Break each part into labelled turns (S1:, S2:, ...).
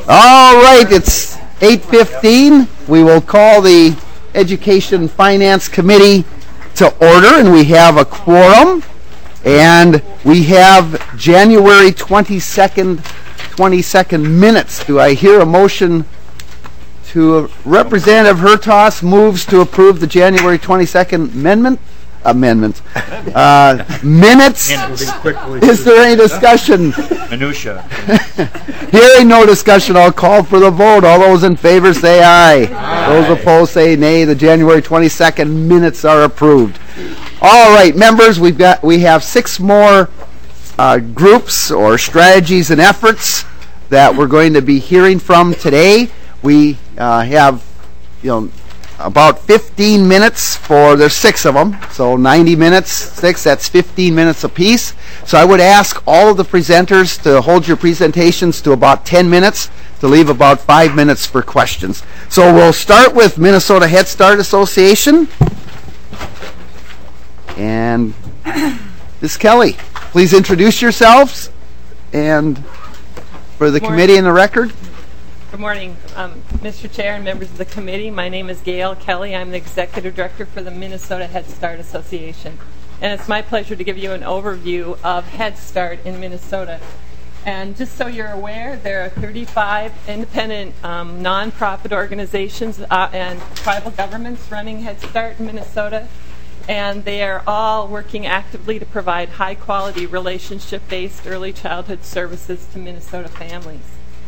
S1: All right, it's 8:15. We will call the Education Finance Committee to order, and we have a quorum, and we have January 22nd minutes. Do I hear a motion to Representative Hertaus moves to approve the January 22nd minutes? Is there any discussion?
S2: Minutia.
S1: Hearing no discussion, I'll call for the vote. All those in favor say aye. Those opposed say nay. The January 22nd minutes are approved. All right, members, we have 6 more groups or strategies and efforts that we're going to be hearing from today. We have, about 15 minutes there's 6 of them, so 90 minutes, 6, that's 15 minutes apiece. So I would ask all of the presenters to hold your presentations to about 10 minutes, to leave about 5 minutes for questions. So we'll start with Minnesota Head Start Association. And Ms. Kelly, please introduce yourselves and for the committee and the record.
S3: Good morning, Mr. Chair and members of the committee. My name is Gail Kelly. I'm the Executive Director for the Minnesota Head Start Association. And it's my pleasure to give you an overview of Head Start in Minnesota. And just so you're aware, there are 35 independent nonprofit organizations and tribal governments running Head Start in Minnesota. And they are all working actively to provide high-quality relationship-based early childhood services to Minnesota families.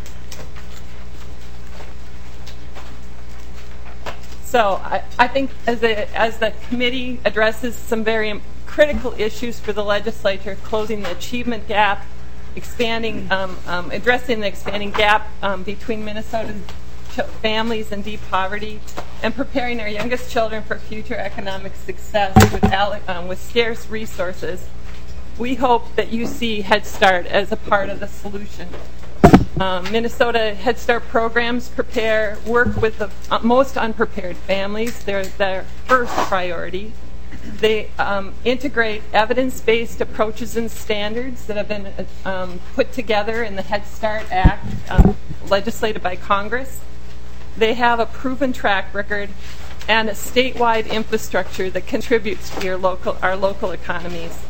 S3: So I think as the committee addresses some very critical issues for the legislature, closing the achievement gap, addressing the expanding gap between Minnesota's families and deep poverty, and preparing our youngest children for future economic success with scarce resources, we hope that you see Head Start as a part of the solution. Minnesota Head Start programs work with the most unprepared families. They're their first priority. They integrate evidence-based approaches and standards that have been put together in the Head Start Act, legislated by Congress. They have a proven track record and a statewide infrastructure that contributes to our local economies.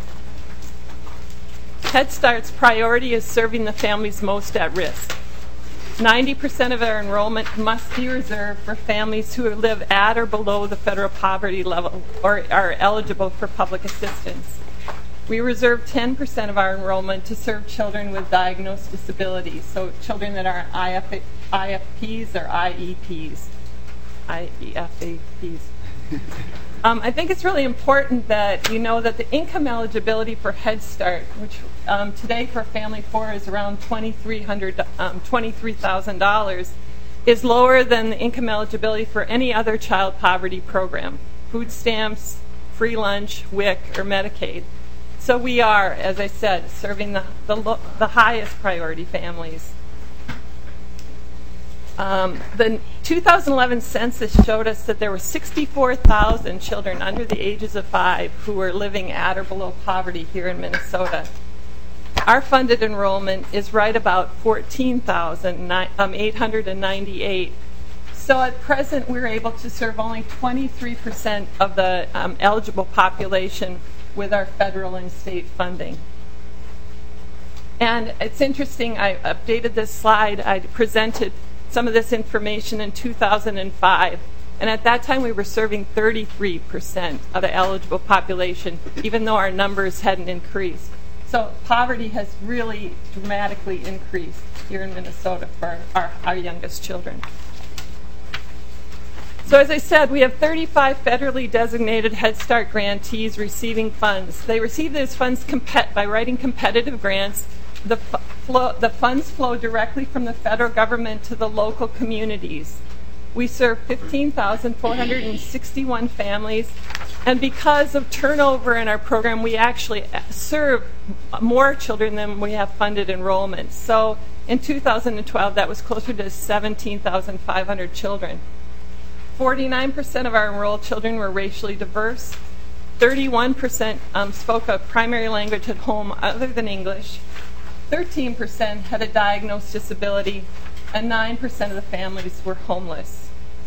S3: Head Start's priority is serving the families most at risk. 90% of our enrollment must be reserved for families who live at or below the federal poverty level or are eligible for public assistance. We reserve 10% of our enrollment to serve children with diagnosed disabilities, so children that are IFPs or IEPs. I think it's really important that you know that the income eligibility for Head Start, which today for family 4 is around $23,000, is lower than the income eligibility for any other child poverty program, food stamps, free lunch, WIC, or Medicaid. So we are, as I said, serving the highest priority families. The 2011 census showed us that there were 64,000 children under the ages of 5 who were living at or below poverty here in Minnesota. Our funded enrollment is right about 14,898. So at present, we're able to serve only 23% of the eligible population with our federal and state funding. And it's interesting, I updated this slide. I presented some of this information in 2005. And at that time, we were serving 33% of the eligible population, even though our numbers hadn't increased. So poverty has really dramatically increased here in Minnesota for our youngest children. So as I said, we have 35 federally designated Head Start grantees receiving funds. They receive those funds by writing competitive grants. The funds flow directly from the federal government to the local communities. We serve 15,461 families, and because of turnover in our program, we actually serve more children than we have funded enrollment. So in 2012, that was closer to 17,500 children. 49% of our enrolled children were racially diverse. 31% spoke a primary language at home other than English. 13% had a diagnosed disability, and 9% of the families were homeless.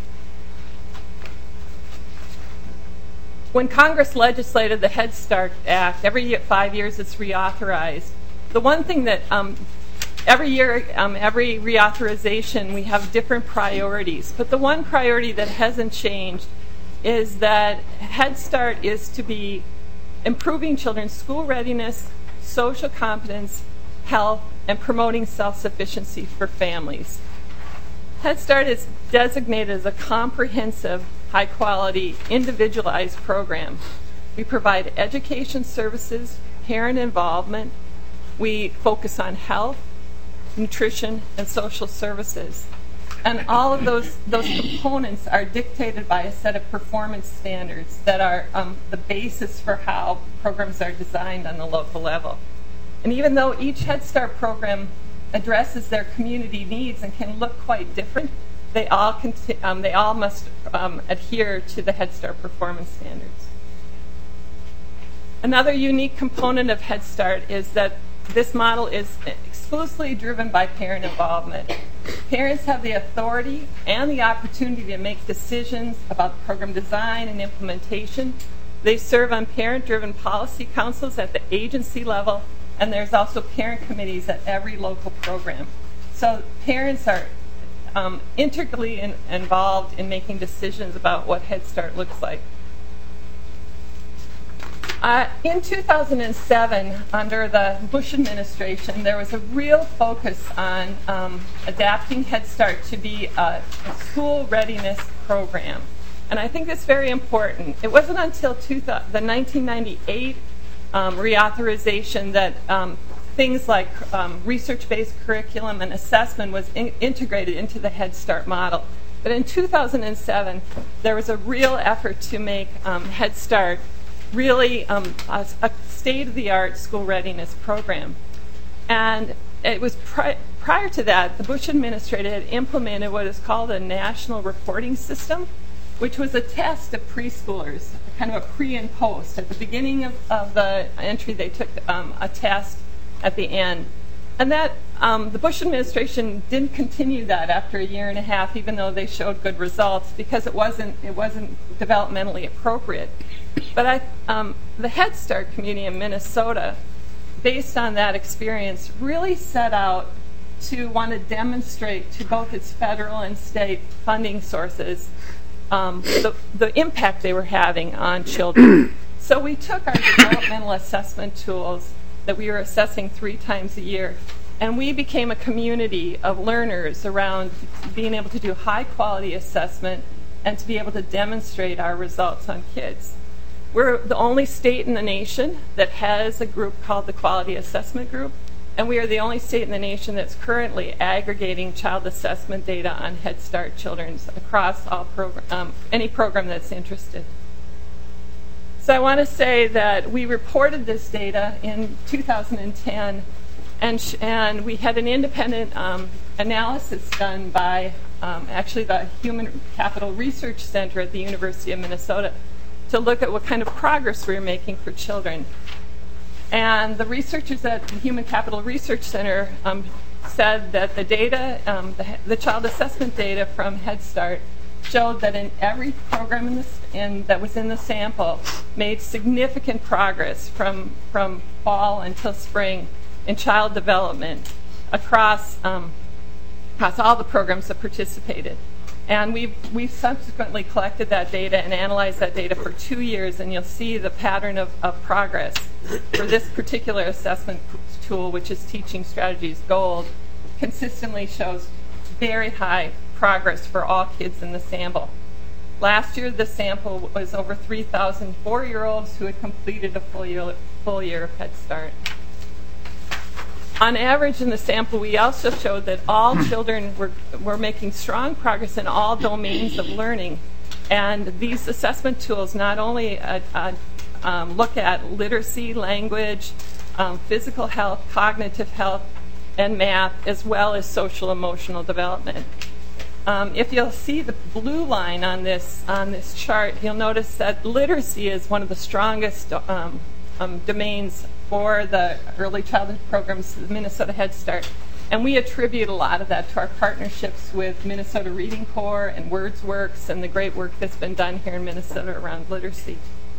S3: When Congress legislated the Head Start Act, every 5 years it's reauthorized. The one thing that every year, every reauthorization, we have different priorities. But the one priority that hasn't changed is that Head Start is to be improving children's school readiness, social competence, health, and promoting self-sufficiency for families. Head Start is designated as a comprehensive, high-quality, individualized program. We provide education services, parent involvement. We focus on health, nutrition, and social services. And all of those components are dictated by a set of performance standards that are the basis for how programs are designed on the local level. And even though each Head Start program addresses their community needs and can look quite different, they all must adhere to the Head Start performance standards. Another unique component of Head Start is that this model is exclusively driven by parent involvement. Parents have the authority and the opportunity to make decisions about program design and implementation. They serve on parent-driven policy councils at the agency level, and there's also parent committees at every local program. So parents are integrally involved in making decisions about what Head Start looks like. In 2007, under the Bush administration, there was a real focus on adapting Head Start to be a school readiness program. And I think that's very important. It wasn't until the 1998 reauthorization that things like research-based curriculum and assessment was integrated into the Head Start model. But in 2007, there was a real effort to make Head Start really a state-of-the-art school readiness program. And it was prior to that, the Bush administration had implemented what is called a national reporting system, which was a test of preschoolers, kind of a pre and post. At the beginning of the entry, they took a test at the end. And that the Bush administration didn't continue that after a year and a half, even though they showed good results, because it wasn't developmentally appropriate. But the Head Start community in Minnesota, based on that experience, really set out to want to demonstrate to both its federal and state funding sources the impact they were having on children. So we took our developmental assessment tools that we were assessing 3 times a year, and we became a community of learners around being able to do high-quality assessment and to be able to demonstrate our results on kids. We're the only state in the nation that has a group called the Quality Assessment Group, and we are the only state in the nation that's currently aggregating child assessment data on Head Start children across all any program that's interested. So I want to say that we reported this data in 2010, and we had an independent analysis done by actually the Human Capital Research Center at the University of Minnesota to look at what kind of progress we were making for children. And the researchers at the Human Capital Research Center said that the data, the child assessment data from Head Start, showed that in every program that was in the sample made significant progress from fall until spring in child development across all the programs that participated. And we've subsequently collected that data and analyzed that data for 2 years, and you'll see the pattern of progress for this particular assessment tool, which is Teaching Strategies Gold, consistently shows very high progress for all kids in the sample. Last year, the sample was over 3,000 4-year-olds who had completed a full year of Head Start. On average in the sample, we also showed that all children were making strong progress in all domains of learning. And these assessment tools not only look at literacy, language, physical health, cognitive health, and math, as well as social emotional development. If you'll see the blue line on this chart, you'll notice that literacy is one of the strongest domains for the early childhood programs, Minnesota Head Start. And we attribute a lot of that to our partnerships with Minnesota Reading Corps and WordsWorks and the great work that's been done here in Minnesota around literacy.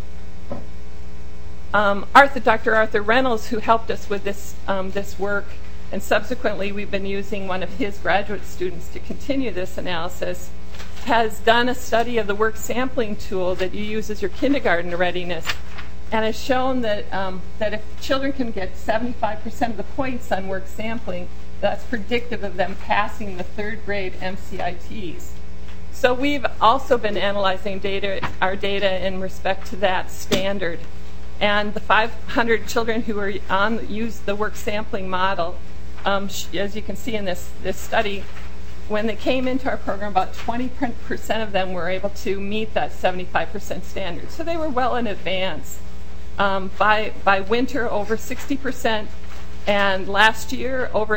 S3: Dr. Arthur Reynolds, who helped us with this work, and subsequently we've been using one of his graduate students to continue this analysis, has done a study of the work sampling tool that you use as your kindergarten readiness, and has shown that that if children can get 75% of the points on work sampling, that's predictive of them passing the third grade MCITs. So we've also been analyzing our data in respect to that standard. And the 500 children who used the work sampling model, as you can see in this study, when they came into our program, about 20% of them were able to meet that 75% standard. So they were well in advance. By winter, over 60%, and last year, over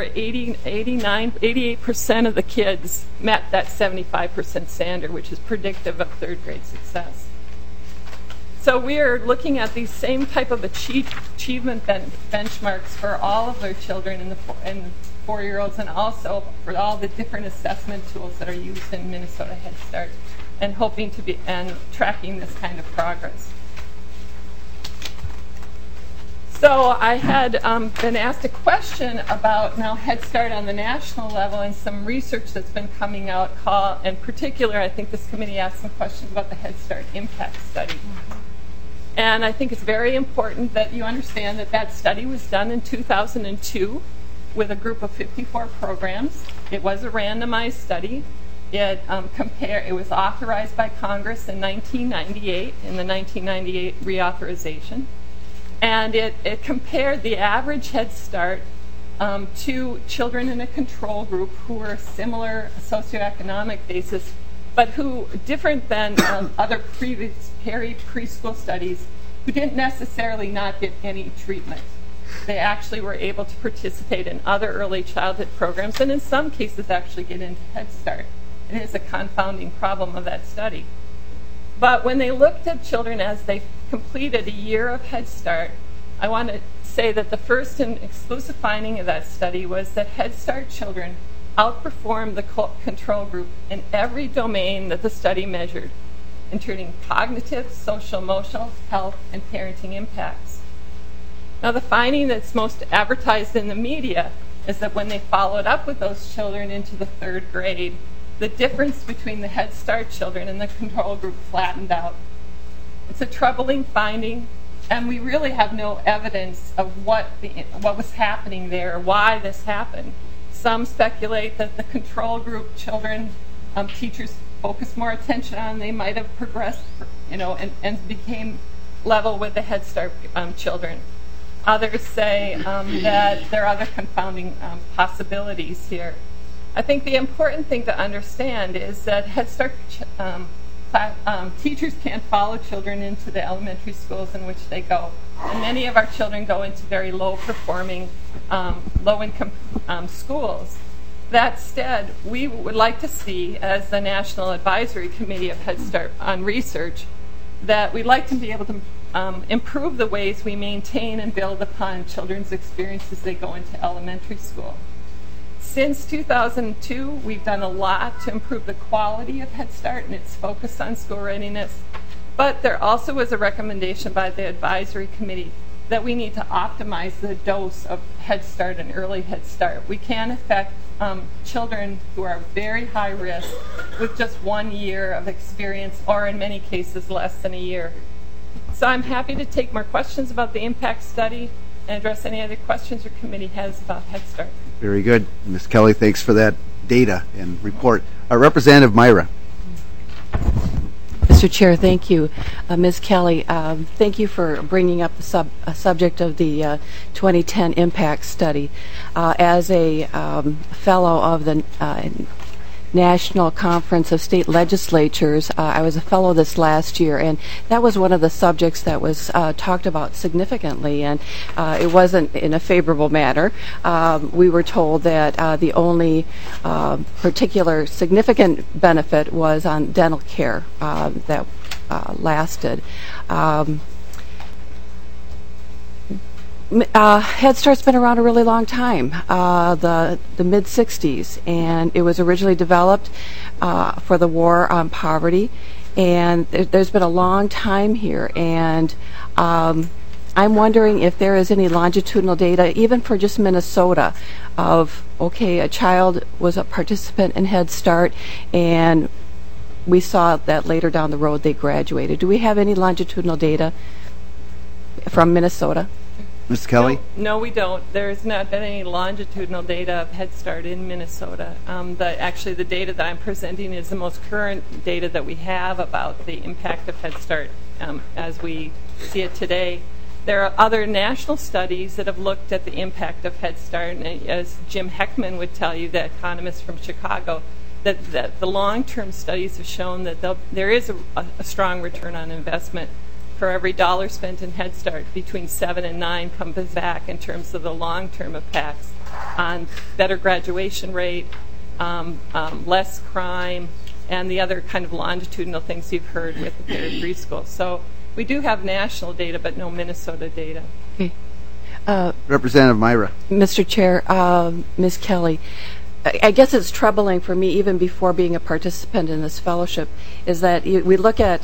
S3: 88% of the kids met that 75% standard, which is predictive of third grade success. So we are looking at these same type of achievement benchmarks for all of their children and the 4-year-olds, and also for all the different assessment tools that are used in Minnesota Head Start, and hoping to be and tracking this kind of progress. So I had been asked a question about now Head Start on the national level and some research that's been coming out. In particular, I think this committee asked some questions about the Head Start impact study. And I think it's very important that you understand that that study was done in 2002 with a group of 54 programs. It was a randomized study. It was authorized by Congress in 1998, in the 1998 reauthorization. And it compared the average Head Start to children in a control group who were a similar socioeconomic basis, but who, different than other previous preschool studies, who didn't necessarily not get any treatment. They actually were able to participate in other early childhood programs, and in some cases actually get into Head Start. It is a confounding problem of that study. But when they looked at children as they completed a year of Head Start, I want to say that the first and exclusive finding of that study was that Head Start children outperformed the control group in every domain that the study measured, including cognitive, social, emotional, health, and parenting impacts. Now, the finding that's most advertised in the media is that when they followed up with those children into the third grade, the difference between the Head Start children and the control group flattened out. It's a troubling finding, and we really have no evidence of what was happening there, or why this happened. Some speculate that the control group children, teachers focused more attention on. They might have progressed, and became level with the Head Start children. Others say that there are other confounding possibilities here. I think the important thing to understand is that Head Start teachers can't follow children into the elementary schools in which they go. And many of our children go into very low-performing, low-income schools. That said, we would like to see, as the National Advisory Committee of Head Start on Research, that we'd like to be able to improve the ways we maintain and build upon children's experiences as they go into elementary school. Since 2002, we've done a lot to improve the quality of Head Start and its focus on school readiness. But there also was a recommendation by the advisory committee that we need to optimize the dose of Head Start and early Head Start. We can affect children who are very high risk with just 1 year of experience, or in many cases less than a year. So I'm happy to take more questions about the impact study and address any other questions your committee has about Head Start.
S1: Very good. Ms. Kelly, thanks for that data and report. Representative Myra.
S2: Mr. Chair, thank you. Ms. Kelly, thank you for bringing up the subject of the 2010 impact study. As a fellow of the National Conference of State Legislatures, I was a fellow this last year, and that was one of the subjects that was talked about significantly, and it wasn't in a favorable manner. We were told that the only particular significant benefit was on dental care that Head Start's been around a really long time, the mid-'60s, and it was originally developed for the war on poverty, and there's been a long time here, and I'm wondering if there is any longitudinal data, even for just Minnesota, of, okay, a child was a participant in Head Start, and we saw that later down the road they graduated. Do we have any longitudinal data from Minnesota?
S1: Ms. Kelly?
S3: No, we don't. There's not been any longitudinal data of Head Start in Minnesota. Actually, the data that I'm presenting is the most current data that we have about the impact of Head Start as we see it today. There are other national studies that have looked at the impact of Head Start, and as Jim Heckman would tell you, the economist from Chicago, that the long-term studies have shown that there is a strong return on investment. For every dollar spent in Head Start, between 7 and 9 comes back in terms of the long-term impacts on better graduation rate, less crime, and the other kind of longitudinal things you've heard with the preschool. So we do have national data, but no Minnesota data.
S2: Okay.
S1: Representative Myra.
S2: Mr. Chair, Ms. Kelly, I guess it's troubling for me, even before being a participant in this fellowship, is that we look at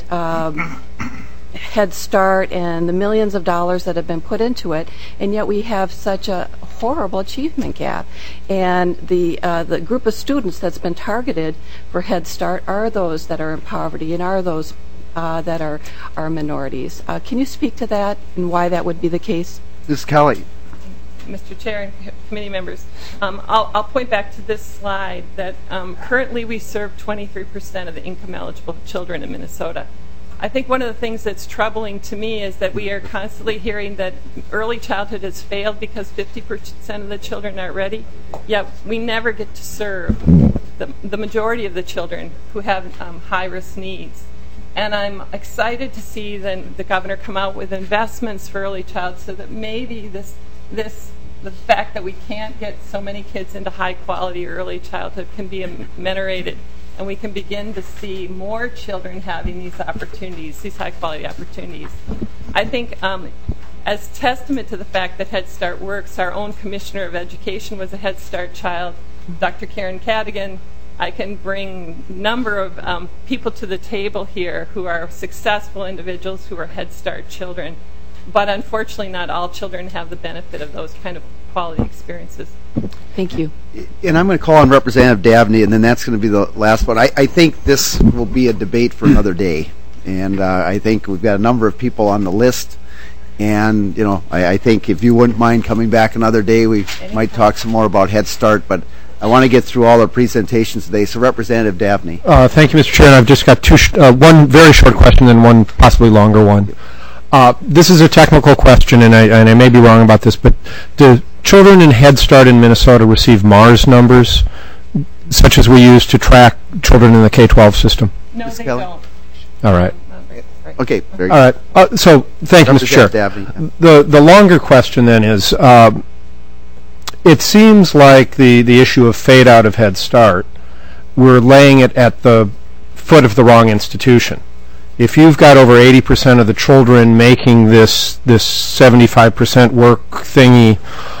S2: Head Start and the millions of dollars that have been put into it, and yet we have such a horrible achievement gap. And the group of students that's been targeted for Head Start are those that are in poverty and are those that are minorities. Can you speak to that and why that would be the case?
S1: Ms. Kelly.
S3: Mr. Chair and committee members, I'll point back to this slide that currently we serve 23% of the income-eligible children in Minnesota. I think one of the things that's troubling to me is that we are constantly hearing that early childhood has failed because 50% of the children aren't ready, yet we never get to serve the majority of the children who have high-risk needs. And I'm excited to see the governor come out with investments for early childhood so that maybe the fact that we can't get so many kids into high-quality early childhood can be ameliorated, and we can begin to see more children having these opportunities, these high-quality opportunities. I think as testament to the fact that Head Start works, our own Commissioner of Education was a Head Start child, Dr. Karen Cadigan. I can bring a number of people to the table here who are successful individuals who are Head Start children. But unfortunately, not all children have the benefit of those kind of quality experiences.
S2: Thank you.
S1: And I'm going to call on Representative Dabney, and then that's going to be the last one. I think this will be a debate for another day. And I think we've got a number of people on the list. And, I think if you wouldn't mind coming back another day, we might talk some more about Head Start. But I want to get through all the presentations today. So, Representative Dabney.
S4: Thank you, Mr. Chair. And I've just got one very short question and one possibly longer one. This is a technical question, and I may be wrong about this, but do children in Head Start in Minnesota receive MARS numbers, such as we use to track children in the K-12 system?
S3: No,
S1: Ms.
S3: they
S1: Kelly?
S3: don't.
S4: All right.
S1: Okay, very
S4: All
S1: good.
S4: right. So, thank you, Mr. Chair.
S1: Dabney.
S4: The longer question then is, it seems like the issue of fade out of Head Start, we're laying it at the foot of the wrong institution. If you've got over 80% of the children making this 75% work thingy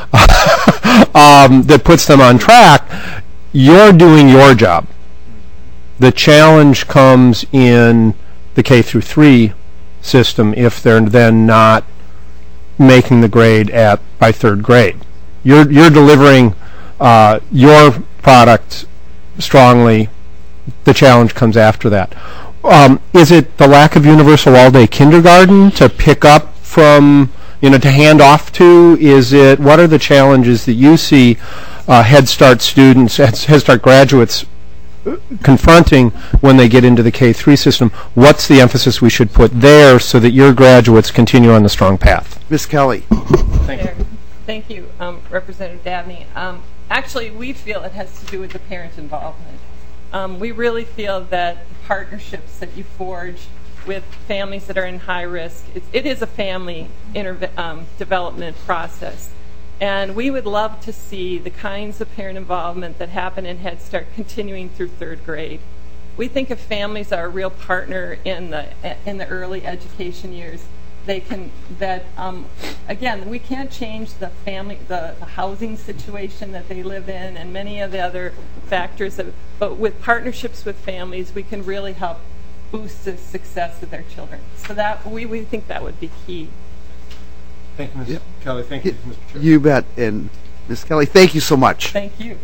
S4: that puts them on track, you're doing your job. The challenge comes in the K through 3 system if they're then not making the grade by third grade. You're delivering your product strongly. The challenge comes after that. Is it the lack of universal all-day kindergarten to pick up from, to hand off to? What are the challenges that you see Head Start students, Head Start graduates confronting when they get into the K-3 system? What's the emphasis we should put there so that your graduates continue on the strong path?
S1: Ms. Kelly.
S3: Thank you, Representative Dabney. Actually, we feel it has to do with the parent involvement. We really feel that the partnerships that you forge with families that are in high risk, it is a family development process. And we would love to see the kinds of parent involvement that happen in Head Start continuing through third grade. We think if families are a real partner in the early education years, again, we can't change the housing situation that they live in and many of the other factors, but with partnerships with families, we can really help boost the success of their children. So that we think that would be key.
S4: Thank you, Ms. Kelly. Thank you, Mr. Chair.
S1: You bet. And Ms. Kelly, thank you so much.
S3: Thank you.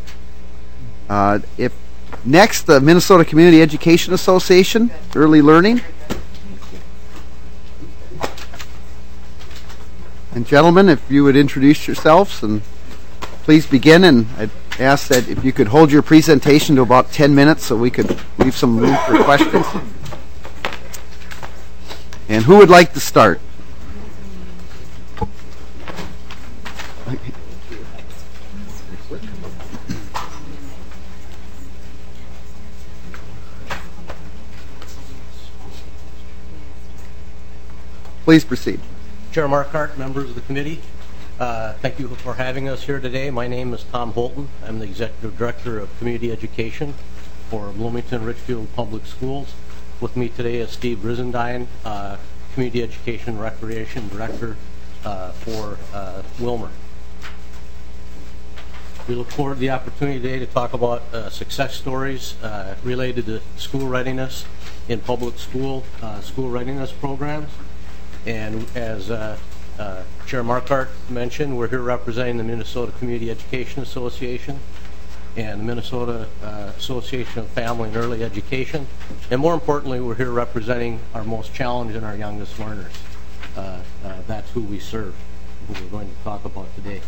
S1: Next, the Minnesota Community Education Association, Early Learning. And gentlemen, if you would introduce yourselves and please begin, and I'd ask that if you could hold your presentation to about 10 minutes so we could leave some room for questions. And who would like to start? Please proceed.
S5: Chair Marquardt, members of the committee, thank you for having us here today. My name is Tom Holton. I'm the Executive Director of Community Education for Bloomington Richfield Public Schools. With me today is Steve Brizendine, Community Education Recreation Director for Willmar. We look forward to the opportunity today to talk about success stories related to school readiness in public school readiness programs. And as Chair Marquardt mentioned, we're here representing the Minnesota Community Education Association and the Minnesota Association of Family and Early Education. And more importantly, we're here representing our most challenged and our youngest learners. That's who we serve, who we're going to talk about today.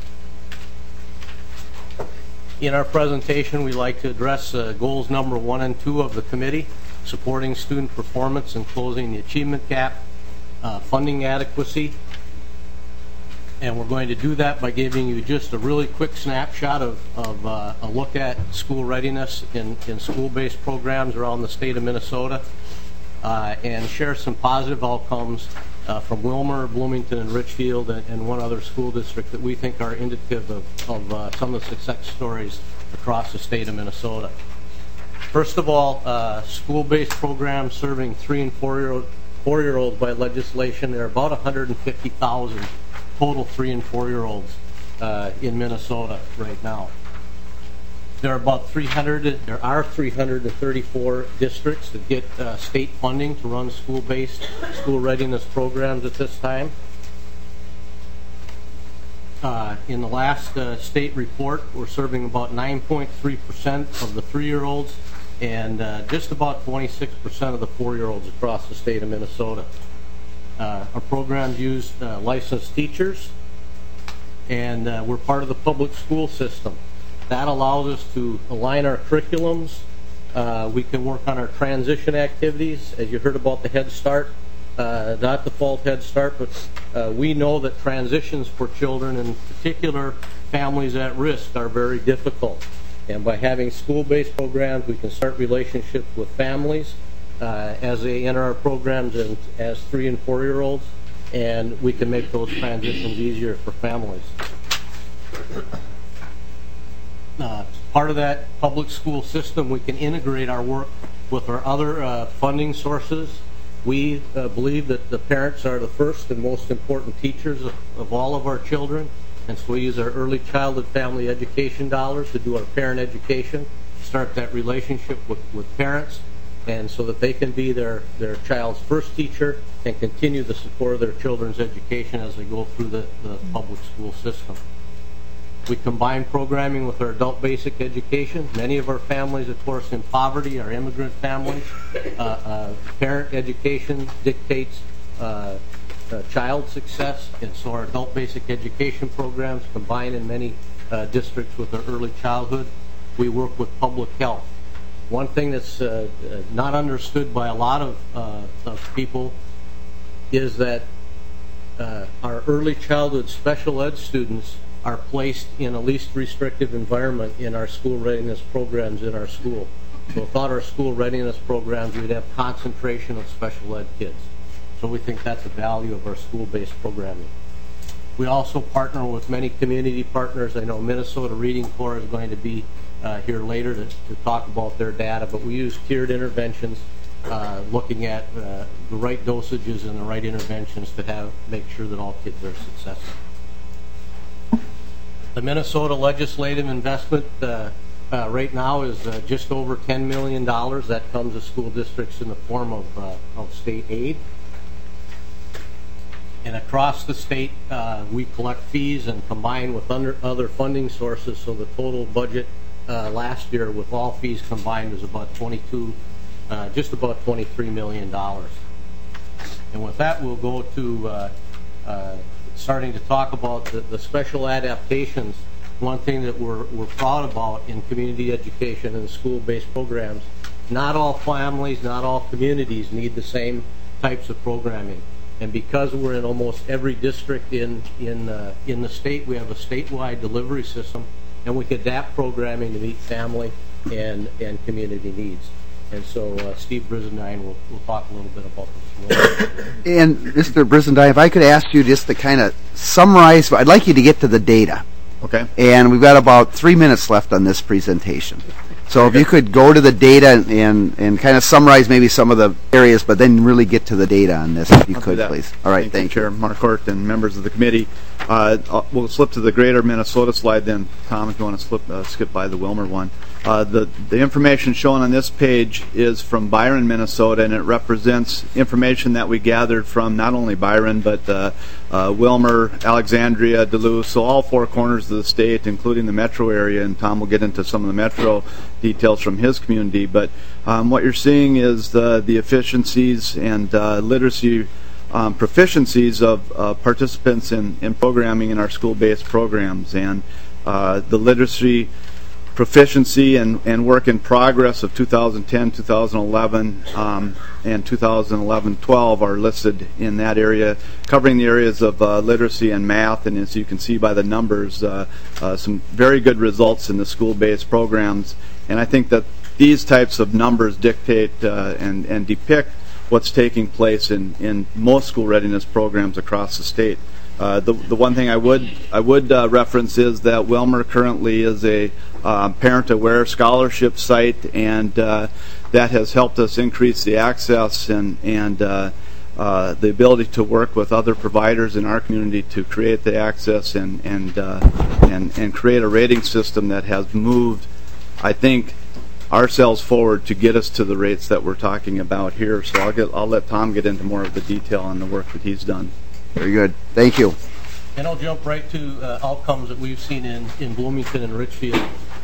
S5: In our presentation, we like to address goals number 1 and 2 of the committee, supporting student performance and closing the achievement gap, funding adequacy, and we're going to do that by giving you just a really quick snapshot of a look at school readiness in school-based programs around the state of Minnesota, and share some positive outcomes from Willmar, Bloomington, and Richfield, and one other school district that we think are indicative of some of the success stories across the state of Minnesota. First of all, school-based programs serving 3- and 4-year-olds by legislation. There are about 150,000 total 3- and 4-year-olds in Minnesota right now. There are 334 districts that get state funding to run school-based school readiness programs at this time. In the last state report, we're serving about 9.3% of the 3-year-olds and just about 26% of the 4-year-olds across the state of Minnesota. Our programs use licensed teachers, and we're part of the public school system. That allows us to align our curriculums. We can work on our transition activities. As you heard about the Head Start, not the Default Head Start, but we know that transitions for children, in particular families at risk, are very difficult. And by having school-based programs, we can start relationships with families as they enter our programs and as 3- and 4-year-olds, and we can make those transitions easier for families. Part of that public school system, we can integrate our work with our other funding sources. We believe that the parents are the first and most important teachers of all of our children, and so we use our early childhood family education dollars to do our parent education, start that relationship with parents, and so that they can be their child's first teacher and continue the support of their children's education as they go through the public school system. We combine programming with our adult basic education. Many of our families, of course, in poverty are immigrant families. Parent education dictates child success, and so our adult basic education programs combine in many districts with our early childhood. We work with public health. One thing that's not understood by a lot of people is that our early childhood special ed students are placed in a least restrictive environment in our school readiness programs in our school. So without our school readiness programs, we'd have concentration of special ed kids. So we think that's the value of our school-based programming. We also partner with many community partners. I know Minnesota Reading Corps is going to be here later to talk about their data, but we use tiered interventions looking at the right dosages and the right interventions to make sure that all kids are successful. The Minnesota legislative investment right now is just over $10 million. That comes to school districts in the form of state aid. And across the state, we collect fees and combine with other funding sources, so the total budget last year with all fees combined was about just about $23 million. And with that, we'll go to starting to talk about the special adaptations. One thing that we're proud about in community education and school-based programs, not all families, not all communities need the same types of programming. And because we're in almost every district in the state, we have a statewide delivery system, and we can adapt programming to meet family and community needs. And so Steve Brizendine will talk a little bit about this.
S1: And Mr. Brizendine, if I could ask you just to kind of summarize, I'd like you to get to the data.
S6: Okay.
S1: And we've got about 3 minutes left on this presentation. So if you could go to the data and kind of summarize maybe some of the areas, but then really get to the data on this, if you could, please. All right, thank you.
S6: Chair Marquardt and members of the committee. We'll slip to the greater Minnesota slide then. Tom, if you want to skip by the Wilmer one. The information shown on this page is from Byron, Minnesota, and it represents information that we gathered from not only Byron, but Wilmer, Alexandria, Duluth, so all four corners of the state, including the metro area, and Tom will get into some of the metro details from his community. But what you're seeing is the efficiencies and literacy proficiencies of participants in programming in our school-based programs, and the literacy proficiency and work in progress of 2010, 2011, and 2011-12 are listed in that area, covering the areas of literacy and math. And as you can see by the numbers, some very good results in the school-based programs. And I think that these types of numbers dictate and depict what's taking place in most school readiness programs across the state. The one thing I would reference is that Wilmer currently is a parent-aware scholarship site, and that has helped us increase the access and the ability to work with other providers in our community to create the access and create a rating system that has moved, I think, ourselves forward to get us to the rates that we're talking about here. So I'll let Tom get into more of the detail on the work that he's done.
S1: Very good. Thank you.
S5: And I'll jump right to outcomes that we've seen in Bloomington and Richfield.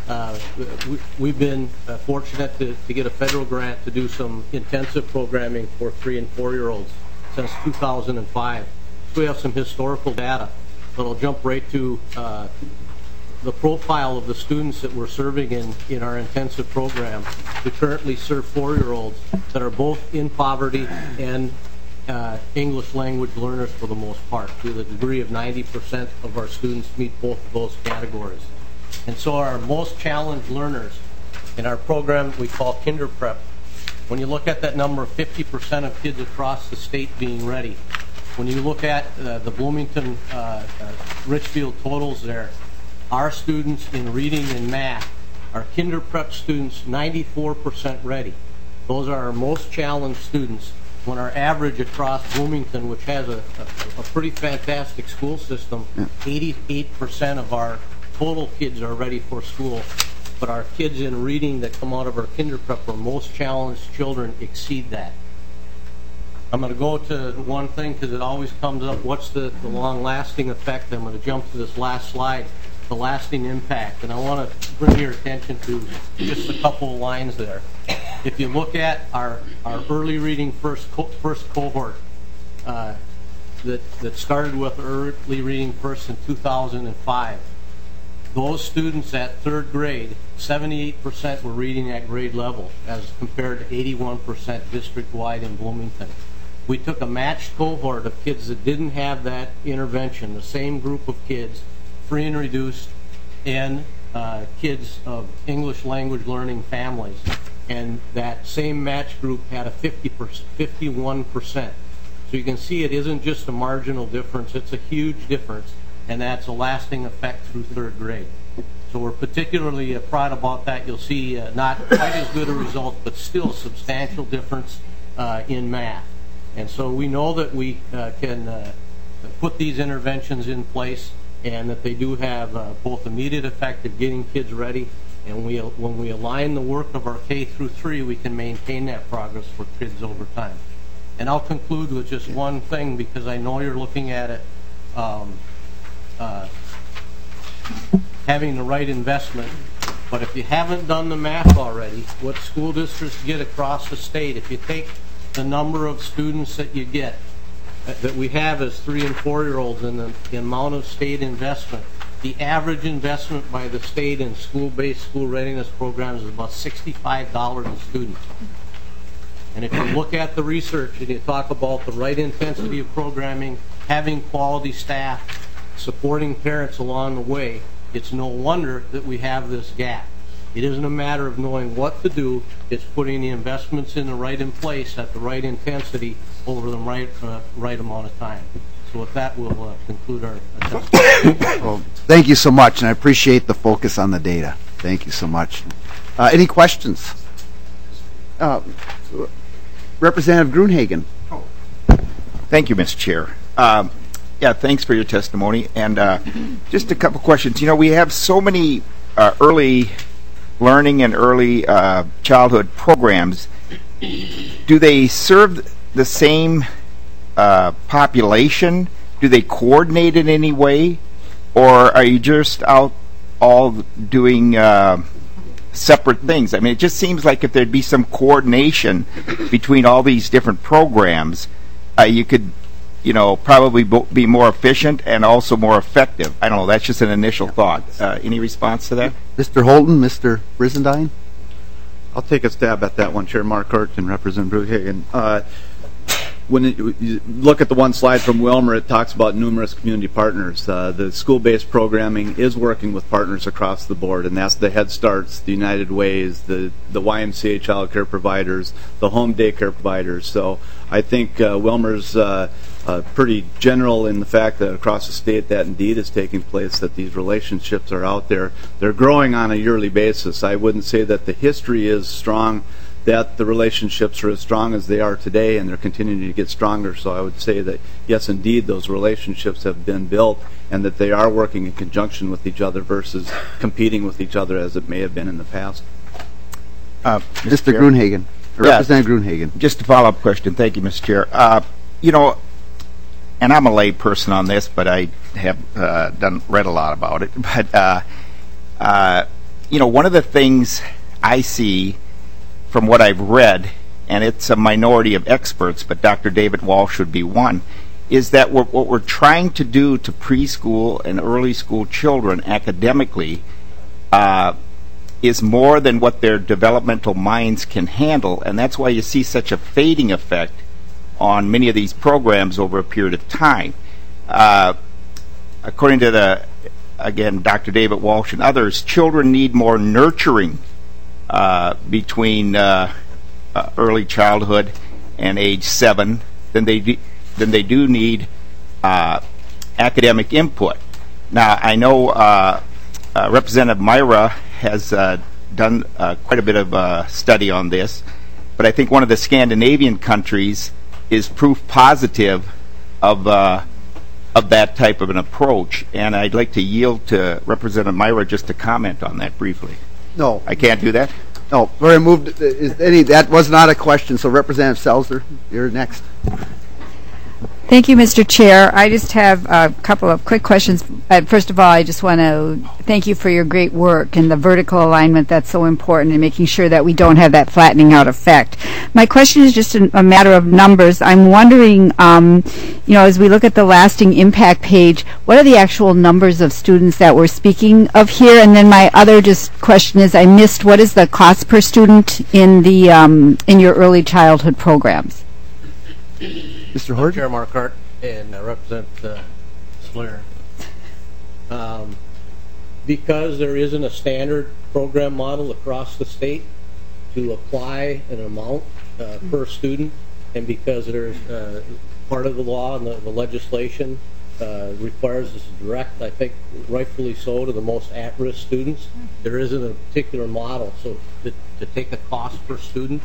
S5: We've been fortunate to get a federal grant to do some intensive programming for 3- and 4-year-olds since 2005. So we have some historical data, but I'll jump right to the profile of the students that we're serving in our intensive program. We currently serve 4-year-olds that are both in poverty and English language learners for the most part, to the degree of 90% of our students meet both of those categories. And so our most challenged learners in our program we call Kinder Prep. When you look at that number of 50% of kids across the state being ready, when you look at the Bloomington Richfield totals there, our students in reading and math, our Kinder Prep students, 94% ready. Those are our most challenged students, when our average across Bloomington, which has a pretty fantastic school system, 88% of our total kids are ready for school, but our kids in reading that come out of our Kinder Prep, our most challenged children, exceed that. I'm going to go to one thing because it always comes up, what's the long-lasting effect? I'm going to jump to this last slide, the lasting impact, and I want to bring your attention to just a couple of lines there. If you look at our early reading first cohort that started with early reading first in 2005, those students at 3rd grade, 78% were reading at grade level as compared to 81% district-wide in Bloomington. We took a matched cohort of kids that didn't have that intervention, the same group of kids, free and reduced, and kids of English language learning families. And that same match group had a 51%. So you can see it isn't just a marginal difference, it's a huge difference, and that's a lasting effect through 3rd grade. So So we're particularly proud about that. You'll see not quite as good a result, but still substantial difference in math. And so we know that we can put these interventions in place, and that they do have both immediate effect of getting kids ready, and when we align the work of our K through 3, we can maintain that progress for kids over time. And I'll conclude with just one thing, because I know you're looking at it, having the right investment. But if you haven't done the math already, what school districts get across the state, if you take the number of students that you get, that we have as 3- and 4-year-olds, and the amount of state investment, the average investment by the state in school-based school readiness programs is about $65 a student. And if you look at the research and you talk about the right intensity of programming, having quality staff, supporting parents along the way, it's no wonder that we have this gap. It isn't a matter of knowing what to do, it's putting the investments in place at the right intensity over the right amount of time. So with that, we'll conclude our assessment.
S1: Well, thank you so much, and I appreciate the focus on the data. Thank you so much. Any questions? Representative Gruenhagen.
S7: Thank you, Mr. Chair. Yeah, thanks for your testimony. And just a couple questions. You know, we have so many early learning and early childhood programs. Do they serve the same population? Do they coordinate in any way? Or are you just out all doing separate things? I mean, it just seems like if there'd be some coordination between all these different programs, you could, you know, probably be more efficient and also more effective. I don't know, that's just an initial thought. Any response to that?
S1: Mr. Holton, Mr. Brizendine?
S6: I'll take a stab at that one, Chair Marquardt and Representative Gruenhagen. When you look at the one slide from Wilmer, it talks about numerous community partners. The school-based programming is working with partners across the board, and that's the Head Starts, the United Ways, the YMCA child care providers, the home daycare providers. So I think Wilmer's pretty general in the fact that across the state that indeed is taking place, that these relationships are out there. They're growing on a yearly basis. I wouldn't say that the history is strong, that the relationships are as strong as they are today, and they're continuing to get stronger. So I would say that, yes, indeed, those relationships have been built, and that they are working in conjunction with each other versus competing with each other as it may have been in the past.
S1: Mr. Gruenhagen. Representative Gruenhagen.
S7: Just a follow-up question. Thank you, Mr. Chair. You know, and I'm a lay person on this, but I have read a lot about it. But, you know, one of the things I see from what I've read, and it's a minority of experts, but Dr. David Walsh would be one, is that what we're trying to do to preschool and early school children academically is more than what their developmental minds can handle, and that's why you see such a fading effect on many of these programs over a period of time. According to again, Dr. David Walsh and others, children need more nurturing between early childhood and age 7 than they do need academic input. Now, I know Representative Myra has done quite a bit of study on this, but I think one of the Scandinavian countries is proof positive of that type of an approach, and I'd like to yield to Representative Myra just to comment on that briefly.
S1: No.
S7: I can't do that?
S1: No. Very moved. That was not a question, so Representative Selzer, you're next.
S8: Thank you, Mr. Chair. I just have a couple of quick questions. First of all, I just want to thank you for your great work and the vertical alignment that's so important in making sure that we don't have that flattening out effect. My question is just a matter of numbers. I'm wondering, you know, as we look at the lasting impact page, what are the actual numbers of students that we're speaking of here? And then my other just question is, I missed, what is the cost per student in the in your early childhood programs?
S1: Mr. Hort?
S5: Chair Marquardt and Representative Slayer. Because there isn't a standard program model across the state to apply an amount per student, and because there's part of the law and the legislation requires us to direct, I think rightfully so, to the most at-risk students. There isn't a particular model, so to take a cost per student,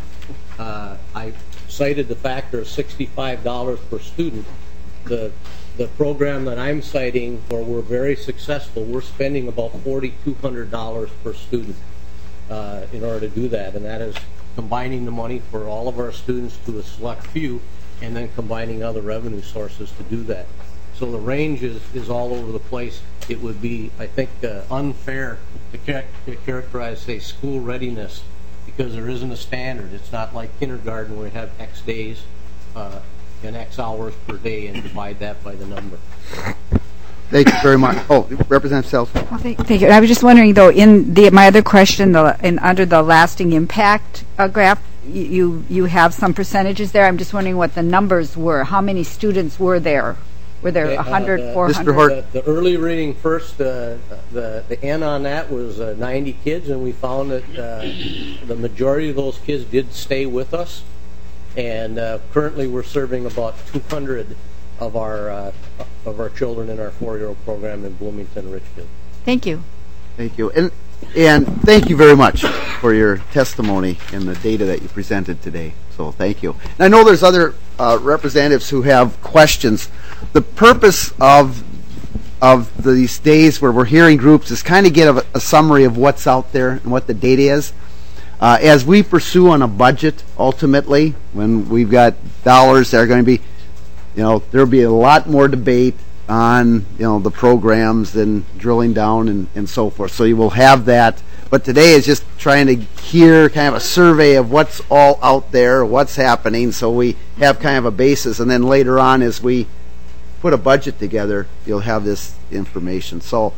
S5: I cited the factor of $65 per student. The program that I'm citing, where we're very successful, we're spending about $4,200 per student in order to do that, and that is combining the money for all of our students to a select few, and then combining other revenue sources to do that. So the range is all over the place. It would be, I think, unfair to characterize, say, school readiness, because there isn't a standard. It's not like kindergarten where we have X days and X hours per day and divide that by the number.
S1: Thank you very much. Oh, Representative Sells.
S8: Well, thank you. I was just wondering, though, in my other question, under the lasting impact graph, you have some percentages there. I'm just wondering what the numbers were. How many students were there? Were there 100, 400?
S1: Mr. Hort.
S5: The early reading first, the N on that was 90 kids, and we found that the majority of those kids did stay with us. And currently we're serving about 200 of our children in our 4-year-old program in Bloomington, Richfield.
S8: Thank you.
S1: Thank you. And thank you very much for your testimony and the data that you presented today. So thank you. And I know there's other representatives who have questions. The purpose of these days where we're hearing groups is kind of get a summary of what's out there and what the data is. As we pursue on a budget, ultimately, when we've got dollars that are going to be, there'll be a lot more debate on, the programs and drilling down and so forth. So you will have that. But today is just trying to hear kind of a survey of what's all out there, what's happening, so we have kind of a basis. And then later on, as we put a budget together, you'll have this information. So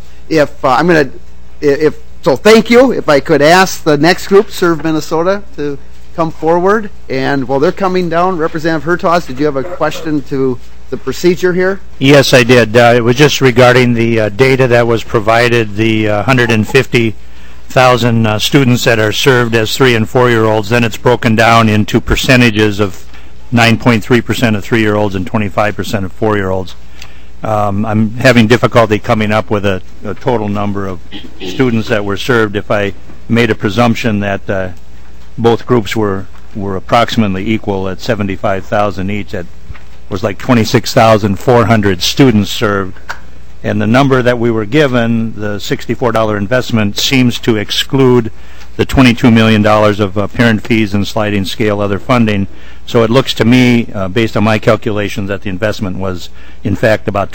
S1: So thank you. If I could ask the next group, Serve Minnesota, to come forward. And while they're coming down, Representative Hertaus, did you have a question to the procedure here?
S9: Yes, I did. It was just regarding the data that was provided, the 150,000 students that are served as 3- and 4-year-olds. Then it's broken down into percentages of 9.3% of 3-year-olds and 25% of 4-year-olds. I'm having difficulty coming up with a total number of students that were served. If I made a presumption that both groups were approximately equal at 75,000 each, that was like 26,400 students served. And the number that we were given, the $64 investment, seems to exclude the $22 million of parent fees and sliding scale other funding. So it looks to me, based on my calculations, that the investment was, in fact, about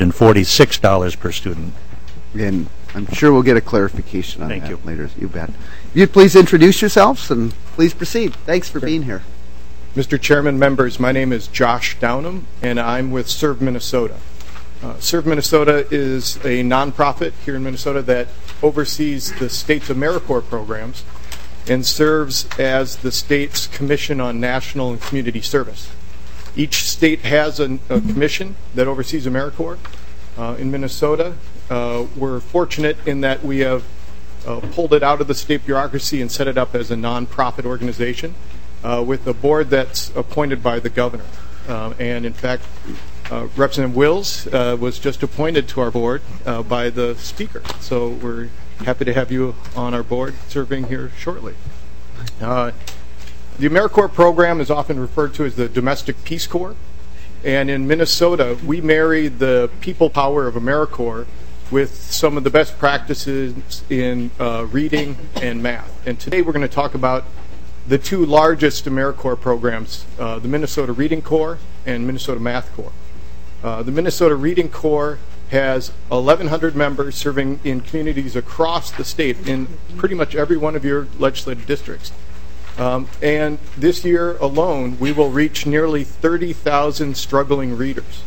S9: $1,246 per student.
S1: And I'm sure we'll get a clarification on
S9: Thank
S1: that
S9: you.
S1: later. You bet. If you'd please introduce yourselves and please proceed. Thanks for being here.
S10: Mr. Chairman, members, my name is Josh Downham, and I'm with Serve Minnesota. Serve Minnesota is a nonprofit here in Minnesota that oversees the state's AmeriCorps programs and serves as the state's Commission on National and Community Service. Each state has a commission that oversees AmeriCorps. In Minnesota, we're fortunate in that we have pulled it out of the state bureaucracy and set it up as a nonprofit organization with a board that's appointed by the governor. And in fact, Representative Wills was just appointed to our board by the Speaker. So we're happy to have you on our board serving here shortly. The AmeriCorps program is often referred to as the Domestic Peace Corps. And in Minnesota, we marry the people power of AmeriCorps with some of the best practices in reading and math. And today we're going to talk about the two largest AmeriCorps programs, the Minnesota Reading Corps and Minnesota Math Corps. The Minnesota Reading Corps has 1,100 members serving in communities across the state in pretty much every one of your legislative districts. And this year alone, we will reach nearly 30,000 struggling readers.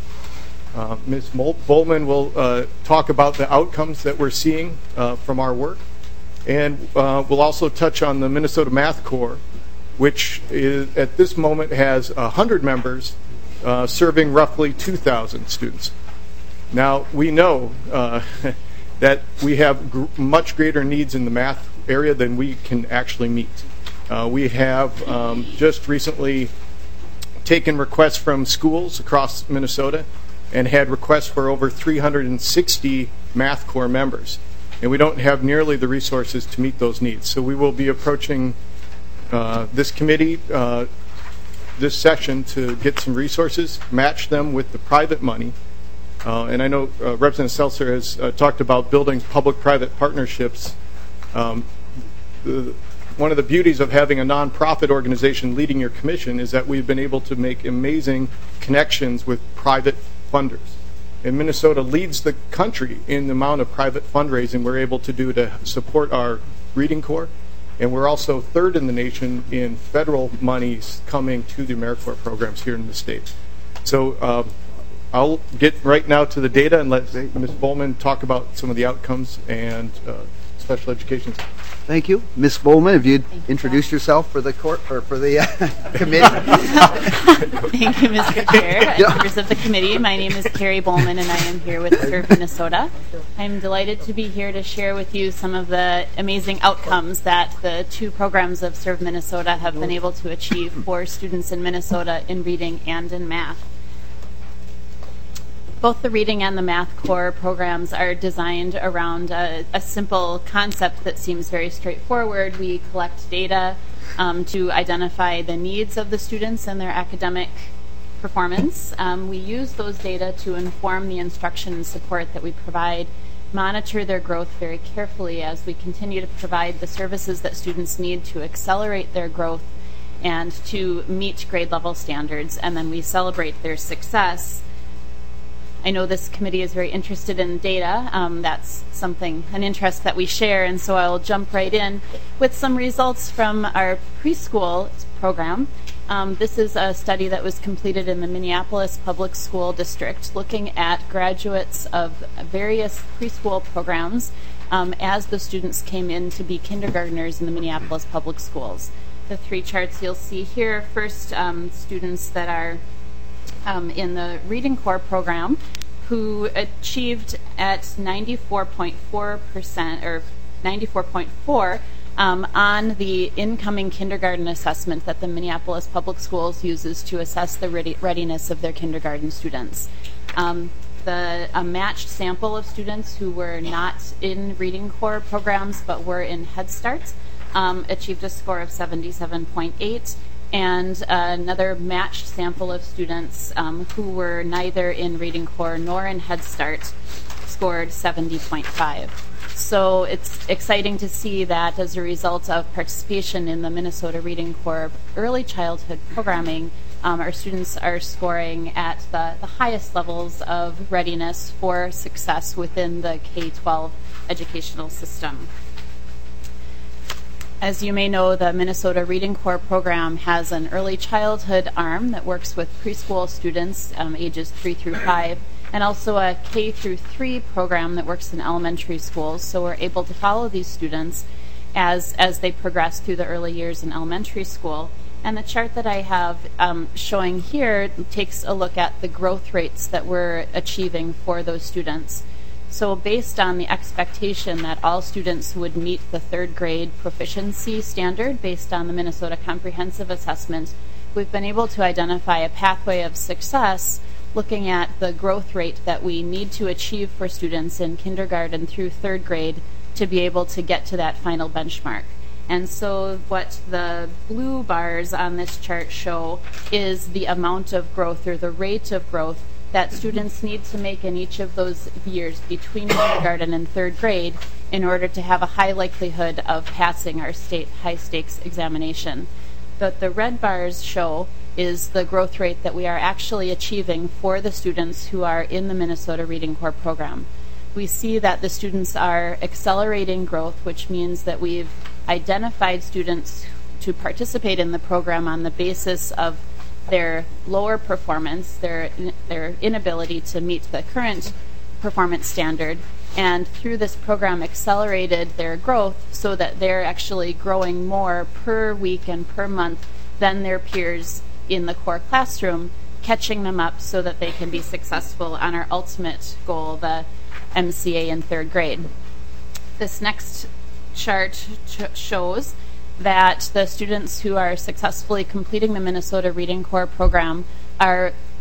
S10: Ms. Bowman will talk about the outcomes that we're seeing from our work. And we'll also touch on the Minnesota Math Corps, which is, at this moment has 100 members serving roughly 2,000 students. Now, we know that we have much greater needs in the math area than we can actually meet. We have just recently taken requests from schools across Minnesota and had requests for over 360 Math Corps members. And we don't have nearly the resources to meet those needs. So we will be approaching this committee this session to get some resources, match them with the private money. And I know Representative Seltzer has talked about building public-private partnerships. One of the beauties of having a nonprofit organization leading your commission is that we've been able to make amazing connections with private funders. And Minnesota leads the country in the amount of private fundraising we're able to do to support our Reading Corps. And we're also third in the nation in federal monies coming to the AmeriCorps programs here in the state. So I'll get right now to the data and let Ms. Bowman talk about some of the outcomes and special education.
S1: Thank you. Ms. Bowman, if you'd introduce yourself for the court or for the committee.
S11: Thank you, Mr. Chair. Members of the committee, my name is Carrie Bowman and I am here with Serve Minnesota. I'm delighted to be here to share with you some of the amazing outcomes that the two programs of Serve Minnesota have been able to achieve for students in Minnesota in reading and in math. Both the Reading and the Math Corps programs are designed around a simple concept that seems very straightforward. We collect data to identify the needs of the students and their academic performance. We use those data to inform the instruction and support that we provide, monitor their growth very carefully as we continue to provide the services that students need to accelerate their growth and to meet grade level standards, and then we celebrate their success. I know this committee is very interested in data. That's an interest that we share, and so I'll jump right in with some results from our preschool program. This is a study that was completed in the Minneapolis Public School District looking at graduates of various preschool programs as the students came in to be kindergartners in the Minneapolis Public Schools. The three charts you'll see here, first students that are in the Reading Corps program who achieved at 94.4% or 94.4 on the incoming kindergarten assessment that the Minneapolis Public Schools uses to assess the readiness of their kindergarten students. A matched sample of students who were not in Reading Corps programs but were in Head Start achieved a score of 77.8. And another matched sample of students who were neither in Reading Corps nor in Head Start scored 70.5. So it's exciting to see that as a result of participation in the Minnesota Reading Corps early childhood programming, our students are scoring at the highest levels of readiness for success within the K-12 educational system. As you may know, the Minnesota Reading Corps program has an early childhood arm that works with preschool students ages 3 through 5, and also a K through 3 program that works in elementary schools. So we're able to follow these students as they progress through the early years in elementary school. And the chart that I have showing here takes a look at the growth rates that we're achieving for those students. So based on the expectation that all students would meet the third grade proficiency standard based on the Minnesota Comprehensive Assessment, we've been able to identify a pathway of success looking at the growth rate that we need to achieve for students in kindergarten through third grade to be able to get to that final benchmark. And so what the blue bars on this chart show is the amount of growth or the rate of growth that students need to make in each of those years between kindergarten and third grade in order to have a high likelihood of passing our state high-stakes examination. What the red bars show is the growth rate that we are actually achieving for the students who are in the Minnesota Reading Corps program. We see that the students are accelerating growth, which means that we've identified students to participate in the program on the basis of their lower performance, their inability to meet the current performance standard, and through this program accelerated their growth so that they're actually growing more per week and per month than their peers in the core classroom, catching them up so that they can be successful on our ultimate goal, the MCA in third grade. This next chart shows that the students who are successfully completing the Minnesota Reading Corps program are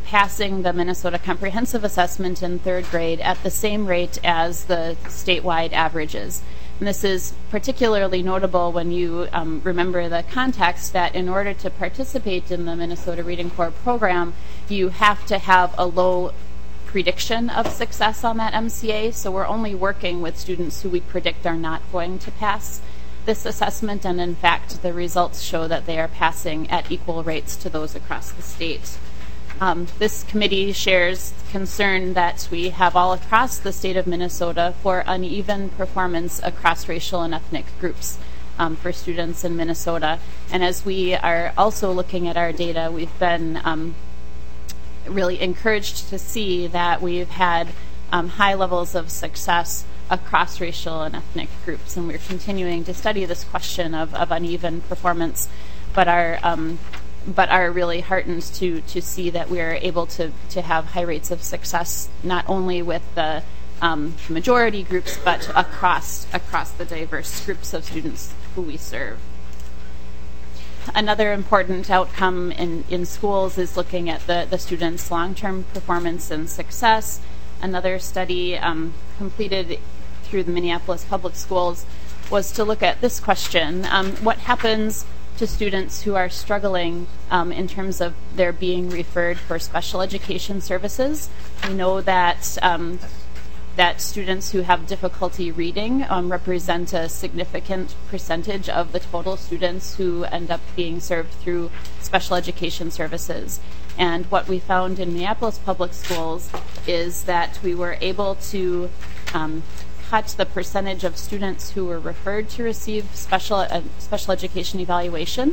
S11: passing the Minnesota Comprehensive Assessment in 3rd grade at the same rate as the statewide averages. And this is particularly notable when you remember the context that in order to participate in the Minnesota Reading Corps program, you have to have a low prediction of success on that MCA, so we're only working with students who we predict are not going to pass this assessment, and in fact the results show that they are passing at equal rates to those across the state. This committee shares concern that we have all across the state of Minnesota for uneven performance across racial and ethnic groups for students in Minnesota. And as we are also looking at our data, we've been really encouraged to see that we've had high levels of success across racial and ethnic groups. And we're continuing to study this question of uneven performance, but are really heartened to see that we are able to have high rates of success not only with the majority groups but across the diverse groups of students who we serve. Another important outcome in schools is looking at the students' long-term performance and success. Another study completed through the Minneapolis Public Schools was to look at this question: what happens to students who are struggling in terms of their being referred for special education services? We know that that students who have difficulty reading represent a significant percentage of the total students who end up being served through special education services. And what we found in Minneapolis Public Schools is that we were able to cut the percentage of students who were referred to receive special education evaluation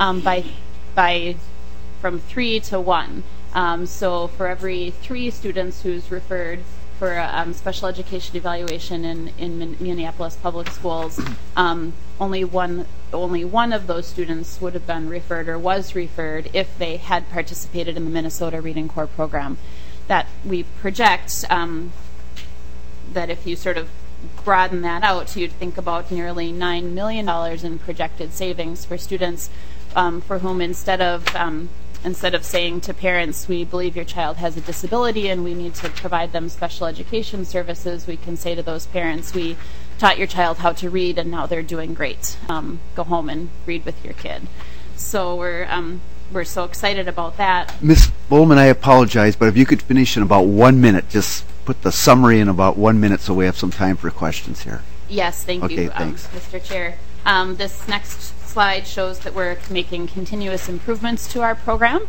S11: from 3 to 1. So for every 3 students who's referred for special education evaluation in Minneapolis Public Schools, only one of those students would have been referred or was referred if they had participated in the Minnesota Reading Corps program. That we project that if you sort of broaden that out, you'd think about nearly $9 million in projected savings for students for whom instead of saying to parents, we believe your child has a disability and we need to provide them special education services, we can say to those parents, we taught your child how to read and now they're doing great. Go home and read with your kid. So we're so excited about that.
S1: Ms. Bowman, I apologize, but if you could finish in about 1 minute, just put the summary in about 1 minute so we have some time for questions here.
S11: Yes, thank you,
S1: thanks.
S11: Mr. Chair. This next slide shows that we're making continuous improvements to our program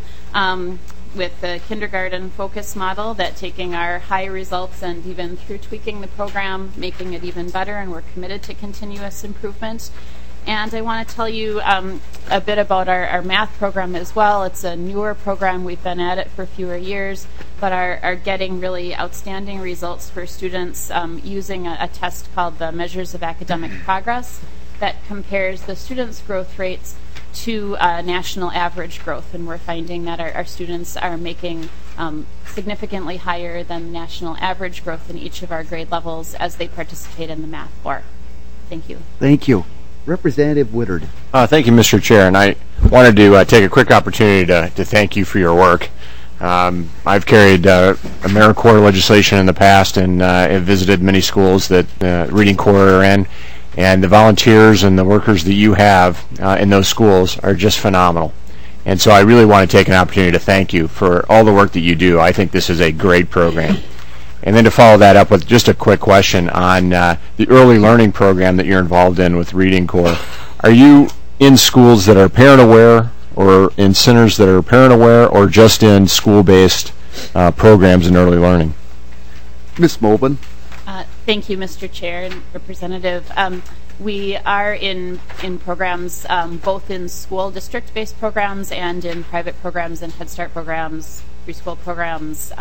S11: with the kindergarten focus model, that taking our high results and even through tweaking the program, making it even better, and we're committed to continuous improvement. And I want to tell you a bit about our math program as well. It's a newer program. We've been at it for fewer years, but are getting really outstanding results for students using a test called the Measures of Academic Progress that compares the students' growth rates to national average growth. And we're finding that our students are making significantly higher than national average growth in each of our grade levels as they participate in the math core. Thank you.
S1: Thank you. Representative Woodard.
S12: Thank you, Mr. Chair, and I wanted to take a quick opportunity to thank you for your work. I've carried AmeriCorps legislation in the past and have visited many schools that Reading Corps are in, and the volunteers and the workers that you have in those schools are just phenomenal. And so I really want to take an opportunity to thank you for all the work that you do. I think this is a great program. And then to follow that up with just a quick question on the early learning program that you're involved in with Reading Corps. Are you in schools that are parent aware, or in centers that are parent aware, or just in school-based programs in early learning?
S1: Ms. Mobin.
S11: Thank you, Mr. Chair and Representative. We are in programs both in school district-based programs and in private programs and Head Start programs, preschool programs.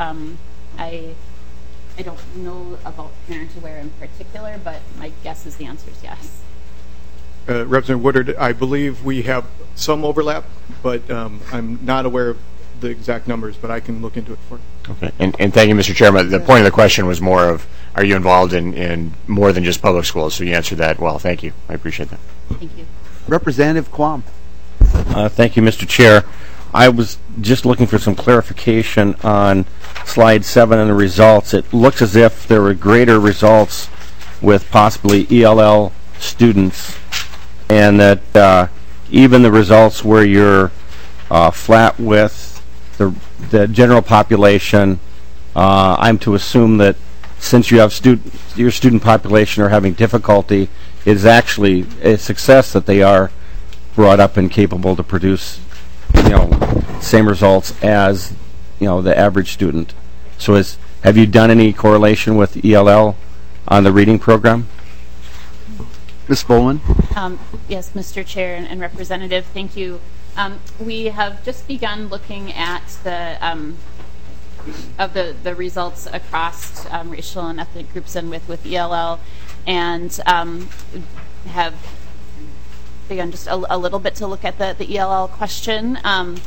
S11: I don't know about Parent Aware in particular, but my guess is the answer is yes.
S10: Representative Woodard, I believe we have some overlap, but I'm not aware of the exact numbers, but I can look into it for you.
S12: Okay, and thank you, Mr. Chairman. The point of the question was more of, are you involved in more than just public schools? So you answered that well. Thank you. I appreciate that.
S11: Thank you.
S1: Representative Quam.
S13: Thank you, Mr. Chair. I was just looking for some clarification on slide 7 and the results. It looks as if there were greater results with possibly ELL students, and that even the results where you're flat with the general population, I'm to assume that since you have your student population are having difficulty, it is actually a success that they are brought up and capable to produce, same results as, the average student. So have you done any correlation with ELL on the reading program?
S1: Ms. Bowman?
S11: Yes, Mr. Chair and Representative, thank you. We have just begun looking at the results across racial and ethnic groups and with ELL, and have begun just a little bit to look at the ELL question.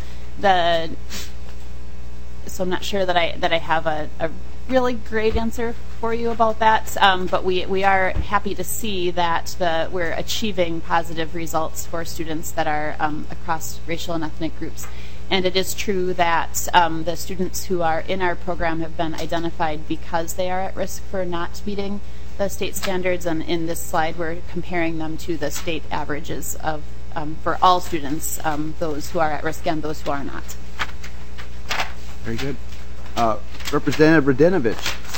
S11: So I'm not sure that I have a really great answer for you about that, but we are happy to see that we're achieving positive results for students that are across racial and ethnic groups. And it is true that the students who are in our program have been identified because they are at risk for not meeting the state standards, and in this slide we're comparing them to the state averages of for all students, those who are at risk and those who are not.
S1: Very good. Representative Radinovich.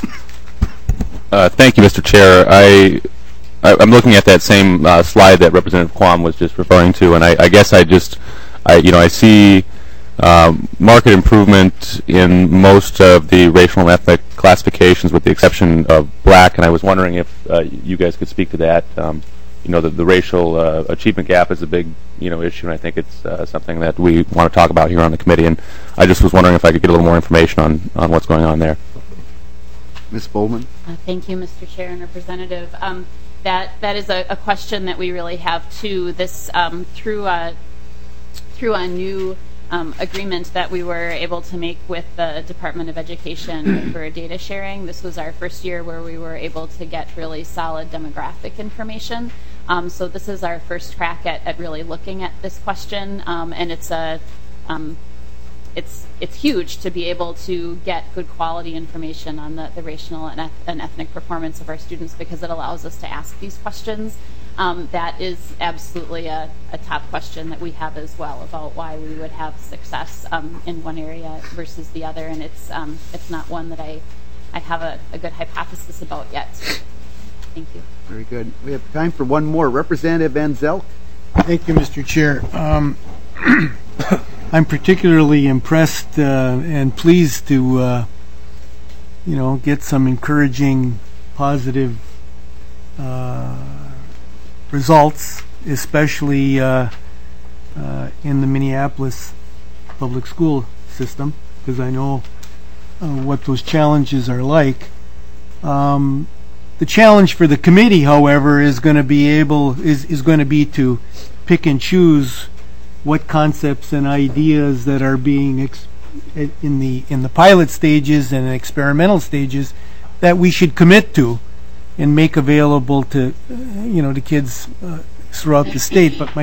S14: Thank you, Mr. Chair. I'm looking at that same slide that Representative Quam was just referring to, and I guess I see market improvement in most of the racial and ethnic classifications, with the exception of black. And I was wondering if you guys could speak to that. The racial achievement gap is a big issue, and I think it's something that we want to talk about here on the committee. And I just was wondering if I could get a little more information on what's going on there.
S1: Ms. Bowman.
S11: Thank you, Mr. Chair and Representative. That is a question that we really have too. This through a new agreement that we were able to make with the Department of Education for data sharing. This was our first year where we were able to get really solid demographic information. So this is our first crack at really looking at this question, and it's huge to be able to get good quality information on the racial and ethnic performance of our students, because it allows us to ask these questions. That is absolutely a top question that we have as well, about why we would have success in one area versus the other, and it's not one that I have a good hypothesis about yet. Thank you.
S1: Very good. We have time for one more. Representative Van Zelk.
S15: Thank you, Mr. Chair. I'm particularly impressed and pleased to get some encouraging, positive results, especially in the Minneapolis public school system, because I know what those challenges are like. The challenge for the committee, however, is going to be to pick and choose what concepts and ideas that are being in the pilot stages and experimental stages that we should commit to and make available to to kids throughout the state. But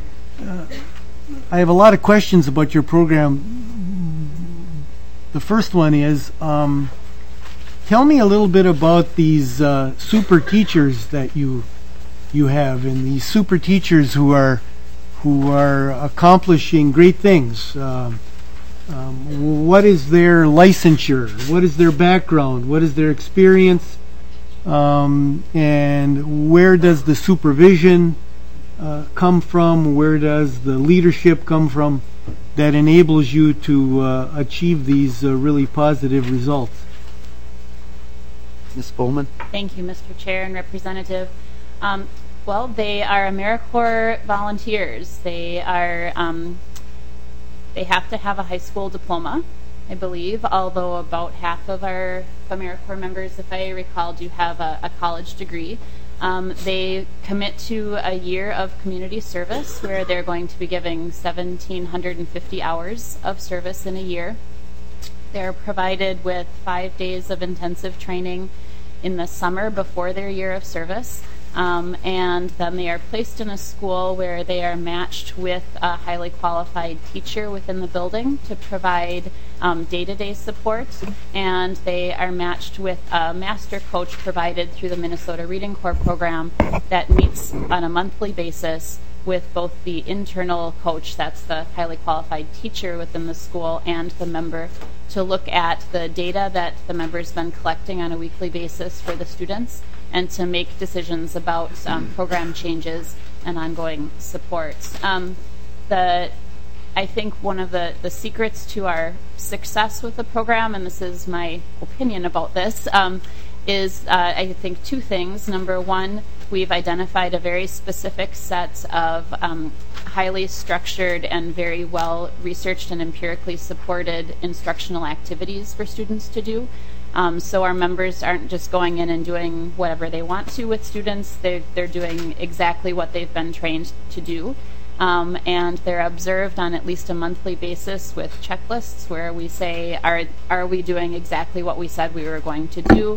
S15: I have a lot of questions about your program. The first one is, tell me a little bit about these super teachers that you have, and these super teachers who are accomplishing great things. What is their licensure? What is their background? What is their experience? And where does the supervision come from? Where does the leadership come from that enables you to achieve these really positive results?
S1: Ms. Bowman.
S11: Thank you, Mr. Chair and Representative. Well, they are AmeriCorps volunteers. They are. They have to have a high school diploma, I believe, although about half of our AmeriCorps members, if I recall, do have a college degree. They commit to a year of community service where they're going to be giving 1,750 hours of service in a year. They're provided with 5 days of intensive training in the summer before their year of service. and then they are placed in a school where they are matched with a highly qualified teacher within the building to provide day-to-day support, and they are matched with a master coach provided through the Minnesota Reading Corps program that meets on a monthly basis with both the internal coach, that's the highly qualified teacher within the school, and the member to look at the data that the member's been collecting on a weekly basis for the students and to make decisions about program changes and ongoing support. I think one of the secrets to our success with the program, and this is my opinion about this, is I think two things. Number one, we've identified a very specific set of highly structured and very well researched and empirically supported instructional activities for students to do. So our members aren't just going in and doing whatever they want to with students. They're doing exactly what they've been trained to do. And they're observed on at least a monthly basis with checklists where we say, are we doing exactly what we said we were going to do?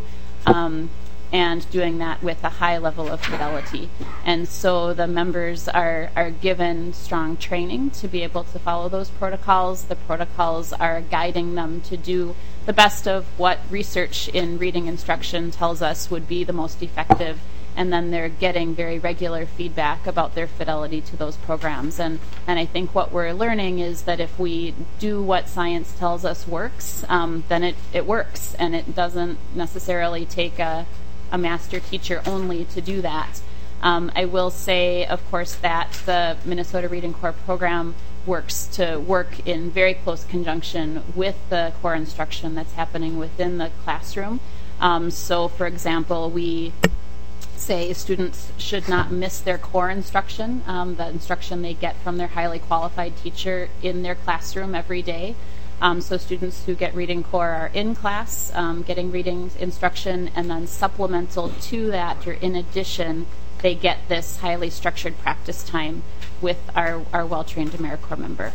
S11: And doing that with a high level of fidelity. And so the members are given strong training to be able to follow those protocols. The protocols are guiding them to do the best of what research in reading instruction tells us would be the most effective, and then they're getting very regular feedback about their fidelity to those programs. And I think what we're learning is that if we do what science tells us works, then it works, and it doesn't necessarily take a master teacher only to do that. I will say, of course, that the Minnesota Reading Corps program works in very close conjunction with the core instruction that's happening within the classroom. So, for example, we say students should not miss their core instruction, the instruction they get from their highly qualified teacher in their classroom every day. So students who get Reading Corps are in class, getting reading instruction, and then supplemental to that, or in addition, they get this highly structured practice time with our well-trained AmeriCorps member.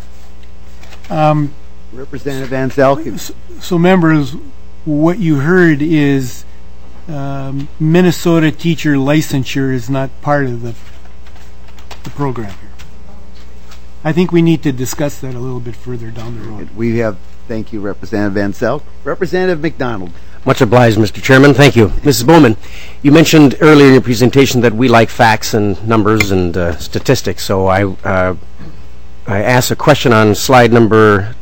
S1: Representative Van Zelk.
S15: So members, what you heard is Minnesota teacher licensure is not part of the program here. I think we need to discuss that a little bit further down the road.
S1: Thank you, Representative Van Zelk. Representative McDonald.
S16: Much obliged, Mr. Chairman. Thank you. Mrs. Bowman, you mentioned earlier in your presentation that we like facts and numbers and statistics, so I asked a question on slide number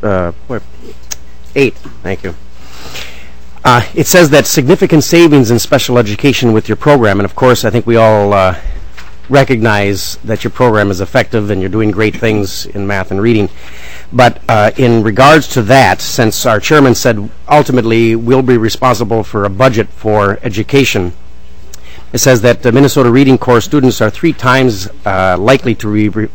S16: 8. Thank you. It says that significant savings in special education with your program, and of course I think we all recognize that your program is effective and you're doing great things in math and reading. But in regards to that, since our chairman said ultimately we'll be responsible for a budget for education, it says that the Minnesota Reading Corps students are 3 times likely to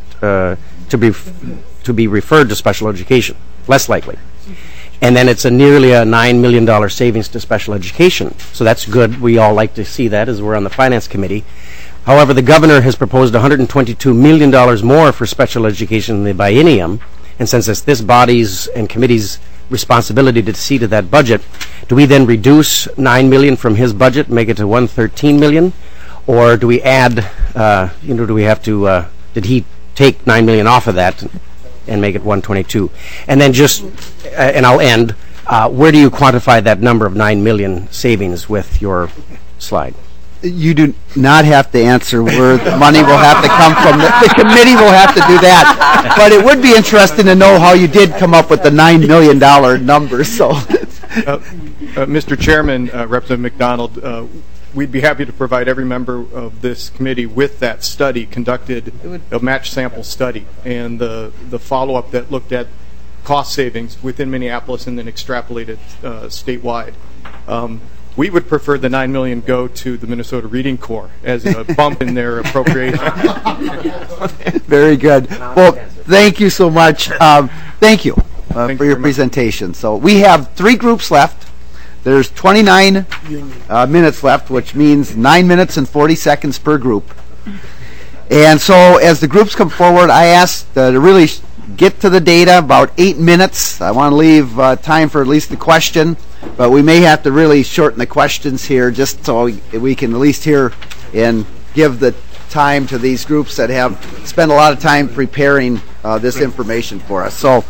S16: be referred to special education, less likely. And then it's nearly a $9 million savings to special education. So that's good. We all like to see that as we're on the Finance Committee. However, the governor has proposed $122 million more for special education in the biennium, and since it's this body's and committee's responsibility to see to that budget, do we then reduce $9 million from his budget, make it to $113 million, or do we add, do we have to, did he take $9 million off of that and make it $122? And then just, and I'll end, where do you quantify that number of $9 million savings with your slide?
S1: You do not have to answer where the money will have to come from. The committee will have to do that. But it would be interesting to know how you did come up with the $9 million number. So,
S10: Mr. Chairman, Representative McDonald, we'd be happy to provide every member of this committee with that study conducted, a match sample study, and the follow-up that looked at cost savings within Minneapolis and then extrapolated statewide. We would prefer the $9 million go to the Minnesota Reading Corps as a bump in their appropriation.
S1: Very good. Well, thank you so much. Thank you for your presentation. So we have 3 groups left. There's 29 minutes left, which means 9 minutes and 40 seconds per group. And so as the groups come forward, I asked to really get to the data, about 8 minutes. I want to leave time for at least the question, but we may have to really shorten the questions here just so we can at least hear in give the time to these groups that have spent a lot of time preparing this information for us. So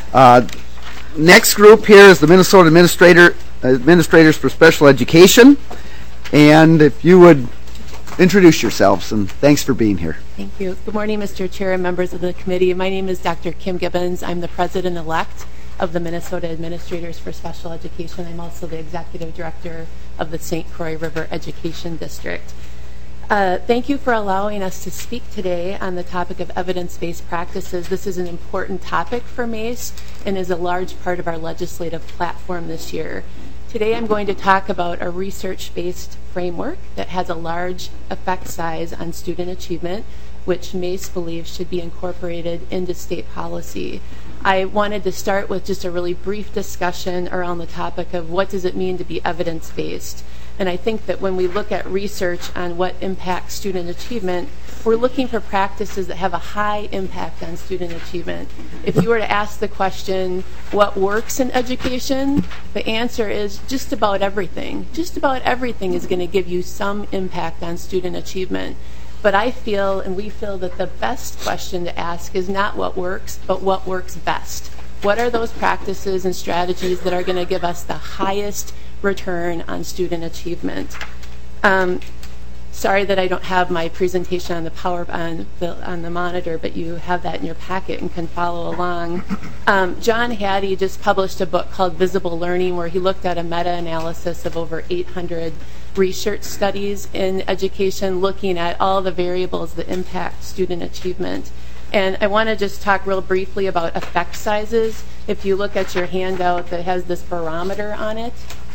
S1: next group here is the Minnesota Administrators for Special Education. And if you would introduce yourselves, and thanks for being here.
S17: Thank you. Good morning, Mr. Chair and members of the committee. My name is Dr. Kim Gibbons. I'm the president-elect of the Minnesota Administrators for Special Education. I'm also the executive director of the St. Croix River Education District. Thank you for allowing us to speak today on the topic of evidence-based practices. This is an important topic for MACE and is a large part of our legislative platform this year. Today I'm going to talk about a research-based framework that has a large effect size on student achievement, which MACE believes should be incorporated into state policy. I wanted to start with just a really brief discussion around the topic of what does it mean to be evidence-based. And I think that when we look at research on what impacts student achievement, we're looking for practices that have a high impact on student achievement. If you were to ask the question, what works in education? The answer is just about everything. Just about everything is going to give you some impact on student achievement. But I feel, and we feel, that the best question to ask is not what works, but what works best. What are those practices and strategies that are going to give us the highest return on student achievement? Sorry that I don't have my presentation on the monitor, but you have that in your packet and can follow along. John Hattie just published a book called Visible Learning, where he looked at a meta-analysis of over 800 research studies in education, looking at all the variables that impact student achievement. And I want to just talk real briefly about effect sizes. If you look at your handout that has this barometer on it,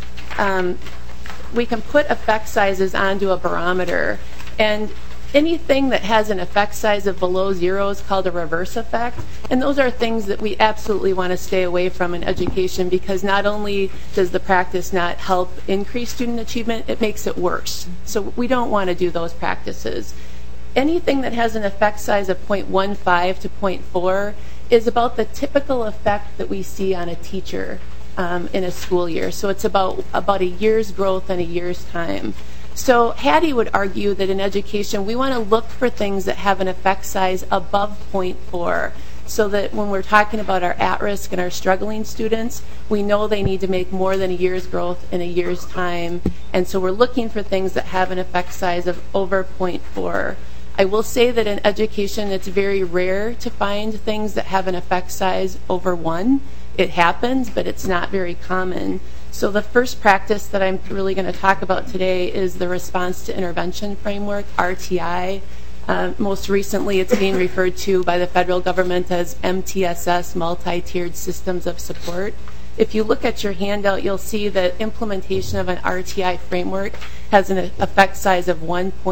S17: we can put effect sizes onto a barometer, and anything that has an effect size of below 0 is called a reverse effect, and those are things that we absolutely want to stay away from in education, because not only does the practice not help increase student achievement, it makes it worse. So we don't want to do those practices. Anything that has an effect size of 0.15 to 0.4 is about the typical effect that we see on a teacher in a school year. So it's about a year's growth in a year's time. So Hattie would argue that in education we want to look for things that have an effect size above 0.4, so that when we're talking about our at-risk and our struggling students, we know they need to make more than a year's growth in a year's time. And so we're looking for things that have an effect size of over 0.4. I will say that in education it's very rare to find things that have an effect size over 1. It happens, but it's not very common. So the first practice that I'm really going to talk about today is the Response to Intervention Framework, RTI. Most recently, it's being referred to by the federal government as MTSS, Multi-Tiered Systems of Support. If you look at your handout, you'll see that implementation of an RTI framework has an effect size of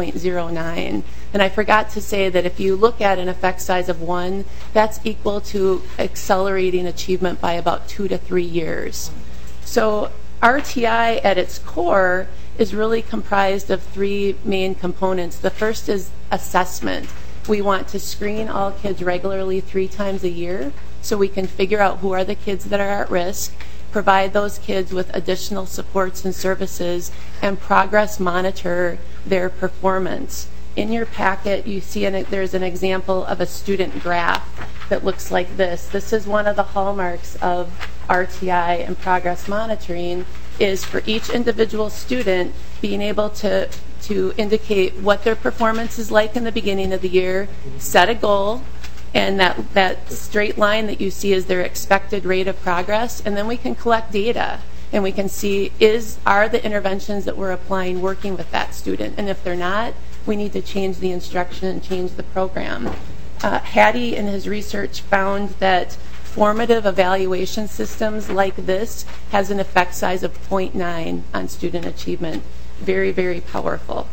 S17: 1.09. And I forgot to say that if you look at an effect size of 1, that's equal to accelerating achievement by about 2 to 3 years. So RTI at its core is really comprised of 3 main components. The first is assessment. We want to screen all kids regularly 3 times a year so we can figure out who are the kids that are at risk, provide those kids with additional supports and services, and progress monitor their performance. In your packet, you see there's an example of a student graph that looks like this. This is one of the hallmarks of RTI and progress monitoring, is for each individual student being able to indicate what their performance is like in the beginning of the year, set a goal, and that straight line that you see is their expected rate of progress, and then we can collect data and we can see are the interventions that we're applying working with that student, and if they're not, we need to change the instruction and change the program. Hattie in his research found that formative evaluation systems like this has an effect size of 0.9 on student achievement. Very, very powerful.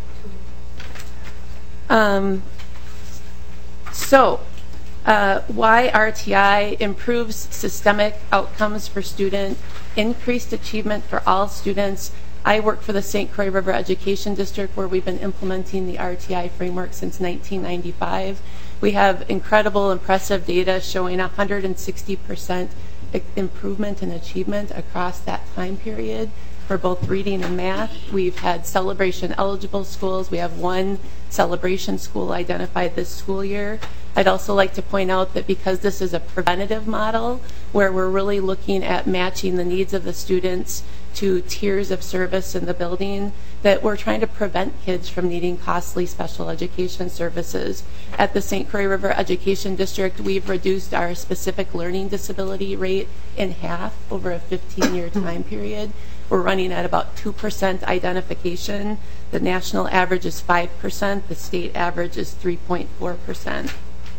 S17: Why RTI improves systemic outcomes for students, increased achievement for all students. I work for the St. Croix River Education District, where we've been implementing the RTI framework since 1995. We have incredible, impressive data showing 160% improvement in achievement across that time period. for both reading and math. We've had celebration eligible schools. We have one celebration school identified this school year. I'd also like to point out that because this is a preventative model where we're really looking at matching the needs of the students to tiers of service in the building, that we're trying to prevent kids from needing costly special education services. At the St. Croix River Education District, we've reduced our specific learning disability rate in half over a 15-year time period. We're running at about 2% identification. The national average is 5%. The state average is 3.4%.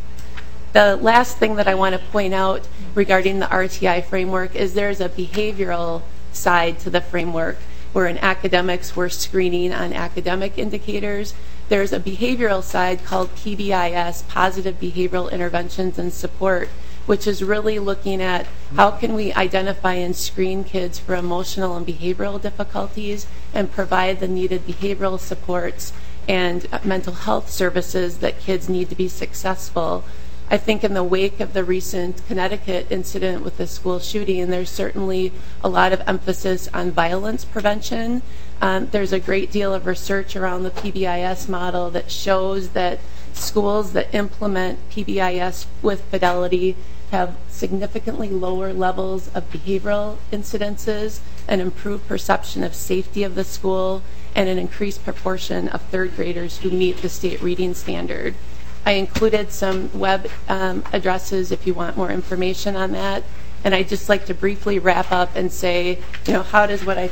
S17: The last thing that I want to point out regarding the RTI framework is there's a behavioral side to the framework, where in academics we're screening on academic indicators. There's a behavioral side called PBIS, Positive Behavioral Interventions and Support, which is really looking at how can we identify and screen kids for emotional and behavioral difficulties and provide the needed behavioral supports and mental health services that kids need to be successful. I think in the wake of the recent Connecticut incident with the school shooting, there's certainly a lot of emphasis on violence prevention. There's a great deal of research around the PBIS model that shows that schools that implement PBIS with fidelity have significantly lower levels of behavioral incidences, an improved perception of safety of the school, and an increased proportion of third graders who meet the state reading standard. I included some web addresses if you want more information on that. And I'd just like to briefly wrap up and say, how does what I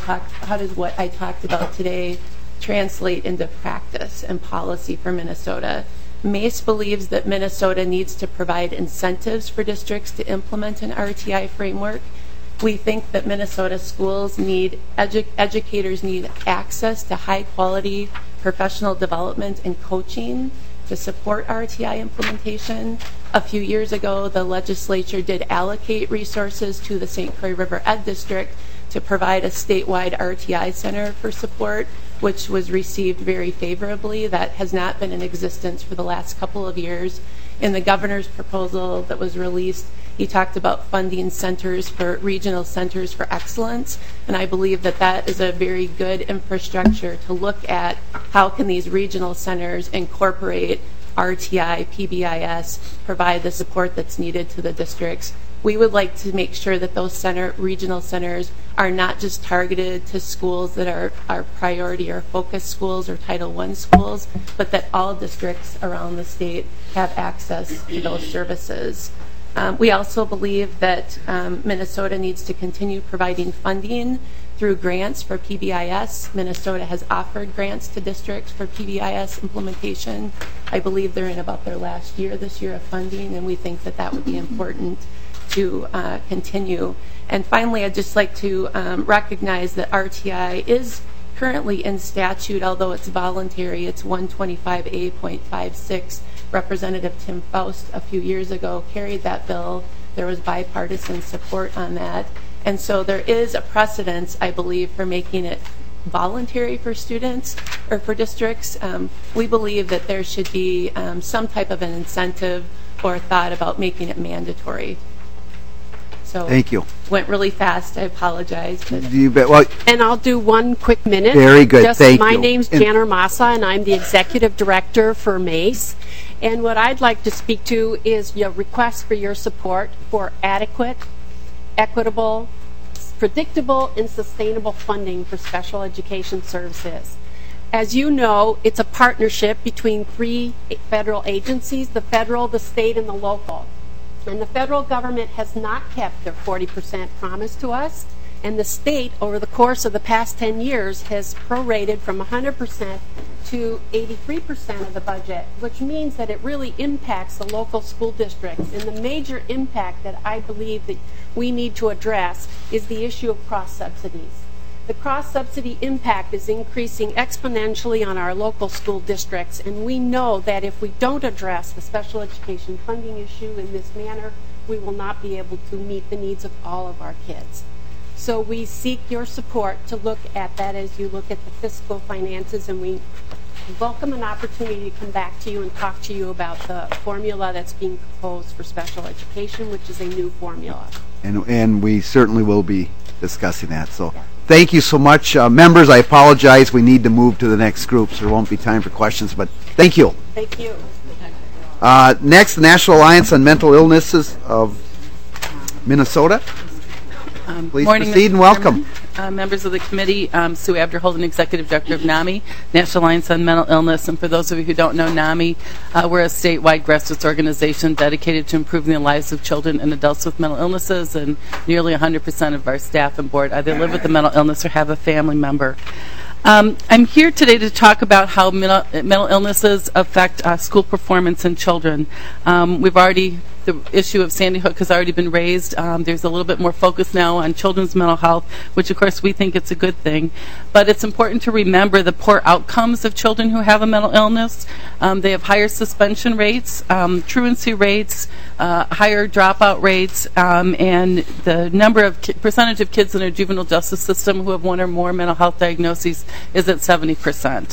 S17: talked about today translate into practice and policy for Minnesota? MACE believes that Minnesota needs to provide incentives for districts to implement an RTI framework. We think that Minnesota schools need, educators need access to high quality professional development and coaching to support RTI implementation. A few years ago, the legislature did allocate resources to the St. Croix River Ed District to provide a statewide RTI center for support, which was received very favorably. That has not been in existence for the last couple of years. In the governor's proposal that was released, he talked about funding regional centers for excellence, and I believe that that is a very good infrastructure to look at how can these regional centers incorporate RTI, PBIS, provide the support that's needed to the districts. We would like to make sure that those regional centers are not just targeted to schools that are our priority or focus schools or Title I schools, but that all districts around the state have access to those services. We also believe that Minnesota needs to continue providing funding through grants for PBIS. Minnesota has offered grants to districts for PBIS implementation. I believe they're in about their last year this year of funding, and we think that that would be important to continue. And finally, I'd just like to recognize that RTI is currently in statute, although it's voluntary. It's 125A.56. Representative Tim Faust a few years ago carried that bill. There was bipartisan support on that. And so there is a precedence, I believe, for making it voluntary for students or for districts. We believe that there should be some type of an incentive or thought about making it mandatory. So
S1: thank you.
S17: Went really fast. I apologize.
S1: You bet. Well,
S18: and I'll do one quick minute.
S1: Very good. Thank you.
S18: My name's Jan Armasa, and I'm the executive director for MACE. And what I'd like to speak to is your request for your support for adequate, equitable, predictable, and sustainable funding for special education services. As you know, it's a partnership between 3 federal agencies, the federal, the state, and the local. And the federal government has not kept their 40% promise to us, and the state, over the course of the past 10 years, has prorated from 100% to 83% of the budget, which means that it really impacts the local school districts. And the major impact that I believe that we need to address is the issue of cross-subsidies. The cross-subsidy impact is increasing exponentially on our local school districts, and we know that if we don't address the special education funding issue in this manner, we will not be able to meet the needs of all of our kids. So we seek your support to look at that as you look at the fiscal finances, and we welcome an opportunity to come back to you and talk to you about the formula that's being proposed for special education, which is a new formula.
S1: And we certainly will be discussing that. So Thank you so much. Members, I apologize. We need to move to the next group, so there won't be time for questions, but thank you.
S18: Thank you.
S1: Next, the National Alliance on Mental Illnesses of Minnesota. Please proceed and welcome.
S19: Members of the committee, Sue Abderholden, Executive Director of NAMI, National Alliance on Mental Illness. And for those of you who don't know NAMI, we're a statewide grassroots organization dedicated to improving the lives of children and adults with mental illnesses, and nearly 100% of our staff and board either live with a mental illness or have a family member. I'm here today to talk about how mental illnesses affect school performance in children. The issue of Sandy Hook has already been raised. There's a little bit more focus now on children's mental health, which of course we think it's a good thing. But it's important to remember the poor outcomes of children who have a mental illness. They have higher suspension rates, truancy rates, higher dropout rates, and the percentage of kids in our juvenile justice system who have one or more mental health diagnoses is at 70%.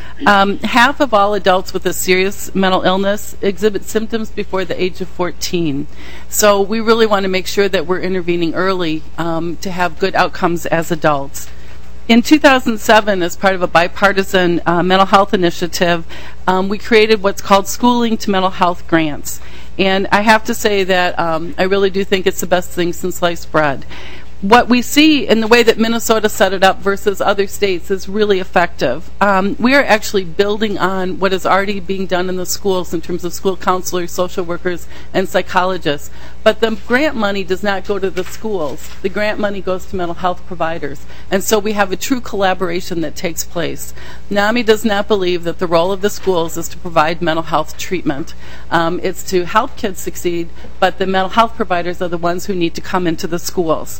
S19: Half of all adults with a serious mental illness exhibit symptoms before the age of 14. So we really want to make sure that we're intervening early to have good outcomes as adults. In 2007, as part of a bipartisan mental health initiative, we created what's called Schooling to Mental Health Grants. And I have to say that I really do think it's the best thing since sliced bread. What we see in the way that Minnesota set it up versus other states is really effective. We are actually building on what is already being done in the schools in terms of school counselors, social workers, and psychologists. But the grant money does not go to the schools. The grant money goes to mental health providers. And so we have a true collaboration that takes place. NAMI does not believe that the role of the schools is to provide mental health treatment. It's to help kids succeed, but the mental health providers are the ones who need to come into the schools.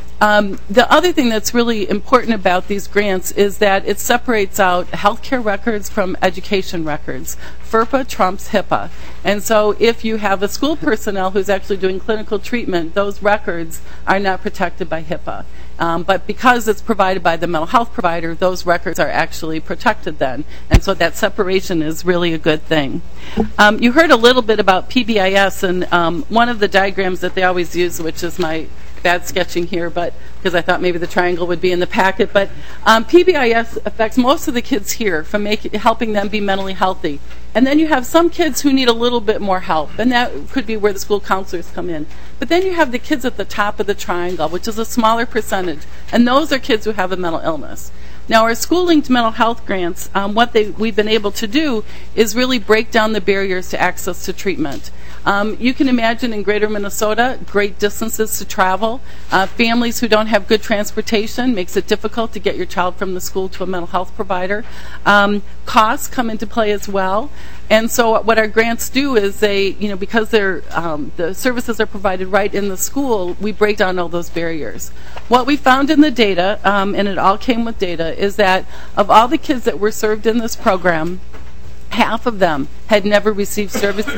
S19: The other thing that's really important about these grants is that it separates out healthcare records from education records. FERPA trumps HIPAA. And so if you have a school personnel who's actually doing clinical treatment, those records are not protected by HIPAA. But because it's provided by the mental health provider, those records are actually protected then. And so that separation is really a good thing. You heard a little bit about PBIS, and one of the diagrams that they always use, which is my bad sketching here, but because I thought maybe the triangle would be in the packet, but PBIS affects most of the kids here from helping them be mentally healthy. And then you have some kids who need a little bit more help, and that could be where the school counselors come in. But then you have the kids at the top of the triangle, which is a smaller percentage, and those are kids who have a mental illness. Now, our Schooling to Mental Health grants, what we've been able to do is really break down the barriers to access to treatment. You can imagine in greater Minnesota, great distances to travel. Families who don't have good transportation makes it difficult to get your child from the school to a mental health provider. Costs come into play as well. And so what our grants do is because the services are provided right in the school, we break down all those barriers. What we found in the data, and it all came with data, is that of all the kids that were served in this program, half of them had never received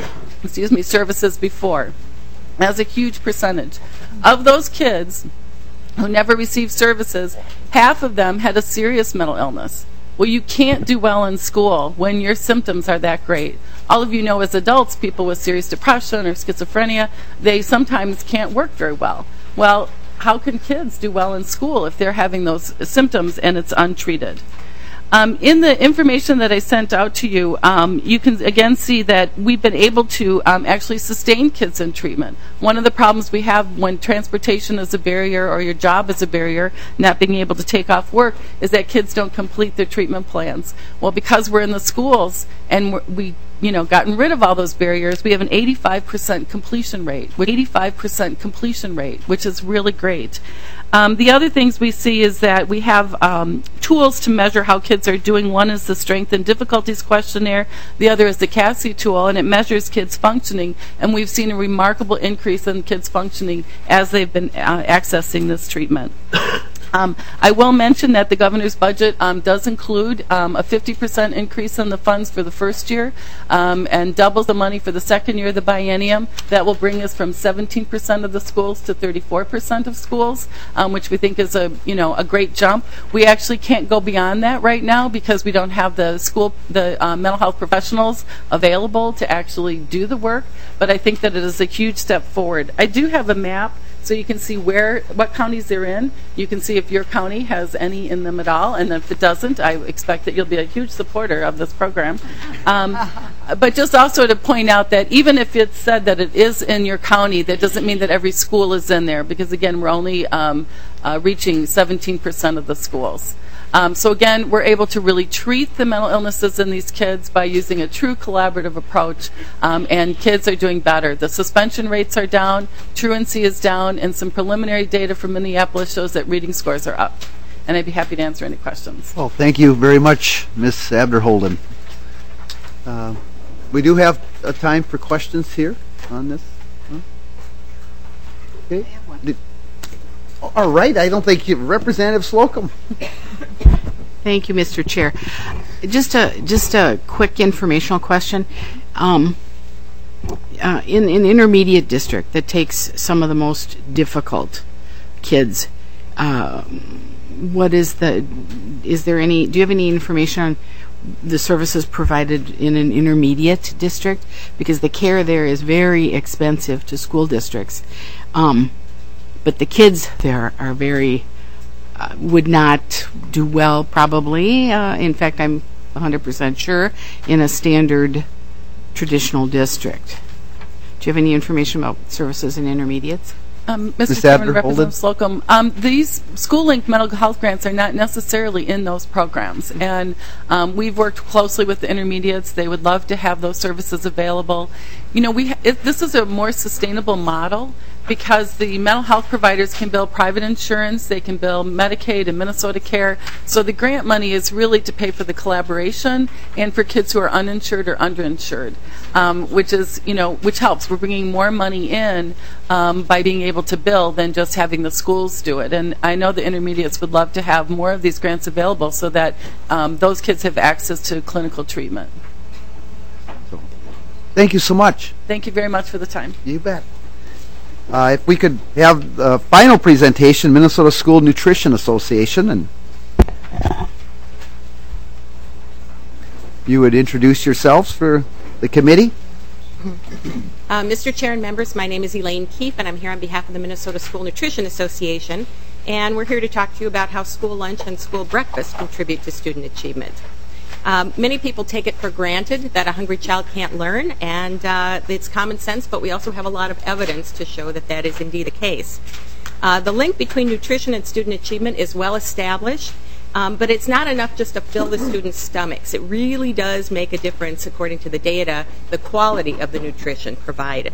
S19: services before. That's a huge percentage. Of those kids who never received services, half of them had a serious mental illness. Well, you can't do well in school when your symptoms are that great. All of you know as adults, people with serious depression or schizophrenia, they sometimes can't work very well. Well, how can kids do well in school if they're having those symptoms and it's untreated? In the information that I sent out to you, you can again see that we've been able to actually sustain kids in treatment. One of the problems we have when transportation is a barrier or your job is a barrier, not being able to take off work, is that kids don't complete their treatment plans. Well, because we're in the schools and we gotten rid of all those barriers, we have an 85% completion rate, which is really great. The other things we see is that we have tools to measure how kids are doing. One is the Strength and Difficulties Questionnaire. The other is the CASI tool, and it measures kids' functioning. And we've seen a remarkable increase in kids' functioning as they've been accessing this treatment. I will mention that the governor's budget does include a 50% increase in the funds for the first year and doubles the money for the second year of the biennium. That will bring us from 17% of the schools to 34% of schools, which we think is a great jump. We actually can't go beyond that right now because we don't have the mental health professionals available to actually do the work, but I think that it is a huge step forward. I do have a map so you can see what counties they're in. You can see if your county has any in them at all, and if it doesn't, I expect that you'll be a huge supporter of this program. But just also to point out that even if it's said that it is in your county, that doesn't mean that every school is in there, because again, we're only reaching 17% of the schools. So again, we're able to really treat the mental illnesses in these kids by using a true collaborative approach, and kids are doing better. The suspension rates are down, truancy is down, and some preliminary data from Minneapolis shows that reading scores are up. And I'd be happy to answer any questions.
S1: Well, thank you very much, Ms. Abderholden. We do have a time for questions here on this. Okay. All right. I don't think Representative Slocum.
S20: Thank you, Mr. Chair. Just a quick informational question. In an intermediate district that takes some of the most difficult kids, do you have any information on the services provided in an intermediate district? Because the care there is very expensive to school districts. But the kids there are would not do well, probably. In fact, I'm 100% sure, in a standard traditional district. Do you have any information about services in intermediates?
S19: Mr. Chairman, Representative Slocum, these school-linked mental health grants are not necessarily in those programs, and we've worked closely with the intermediates. They would love to have those services available. You know, this is a more sustainable model because the mental health providers can bill private insurance, they can bill Medicaid and Minnesota Care, so the grant money is really to pay for the collaboration and for kids who are uninsured or underinsured, which helps. We're bringing more money in by being able to bill than just having the schools do it. And I know the intermediates would love to have more of these grants available so that those kids have access to clinical treatment.
S1: Thank you so much.
S19: Thank you very much for the time.
S1: You bet. If we could have the final presentation, Minnesota School Nutrition Association, and you would introduce yourselves for the committee.
S21: Mr. Chair and members, my name is Elaine Keefe, and I'm here on behalf of the Minnesota School Nutrition Association, and we're here to talk to you about how school lunch and school breakfast contribute to student achievement. Many people take it for granted that a hungry child can't learn, and it's common sense, but we also have a lot of evidence to show that that is indeed the case. The link between nutrition and student achievement is well established, but it's not enough just to fill the students' stomachs. It really does make a difference, according to the data, the quality of the nutrition provided.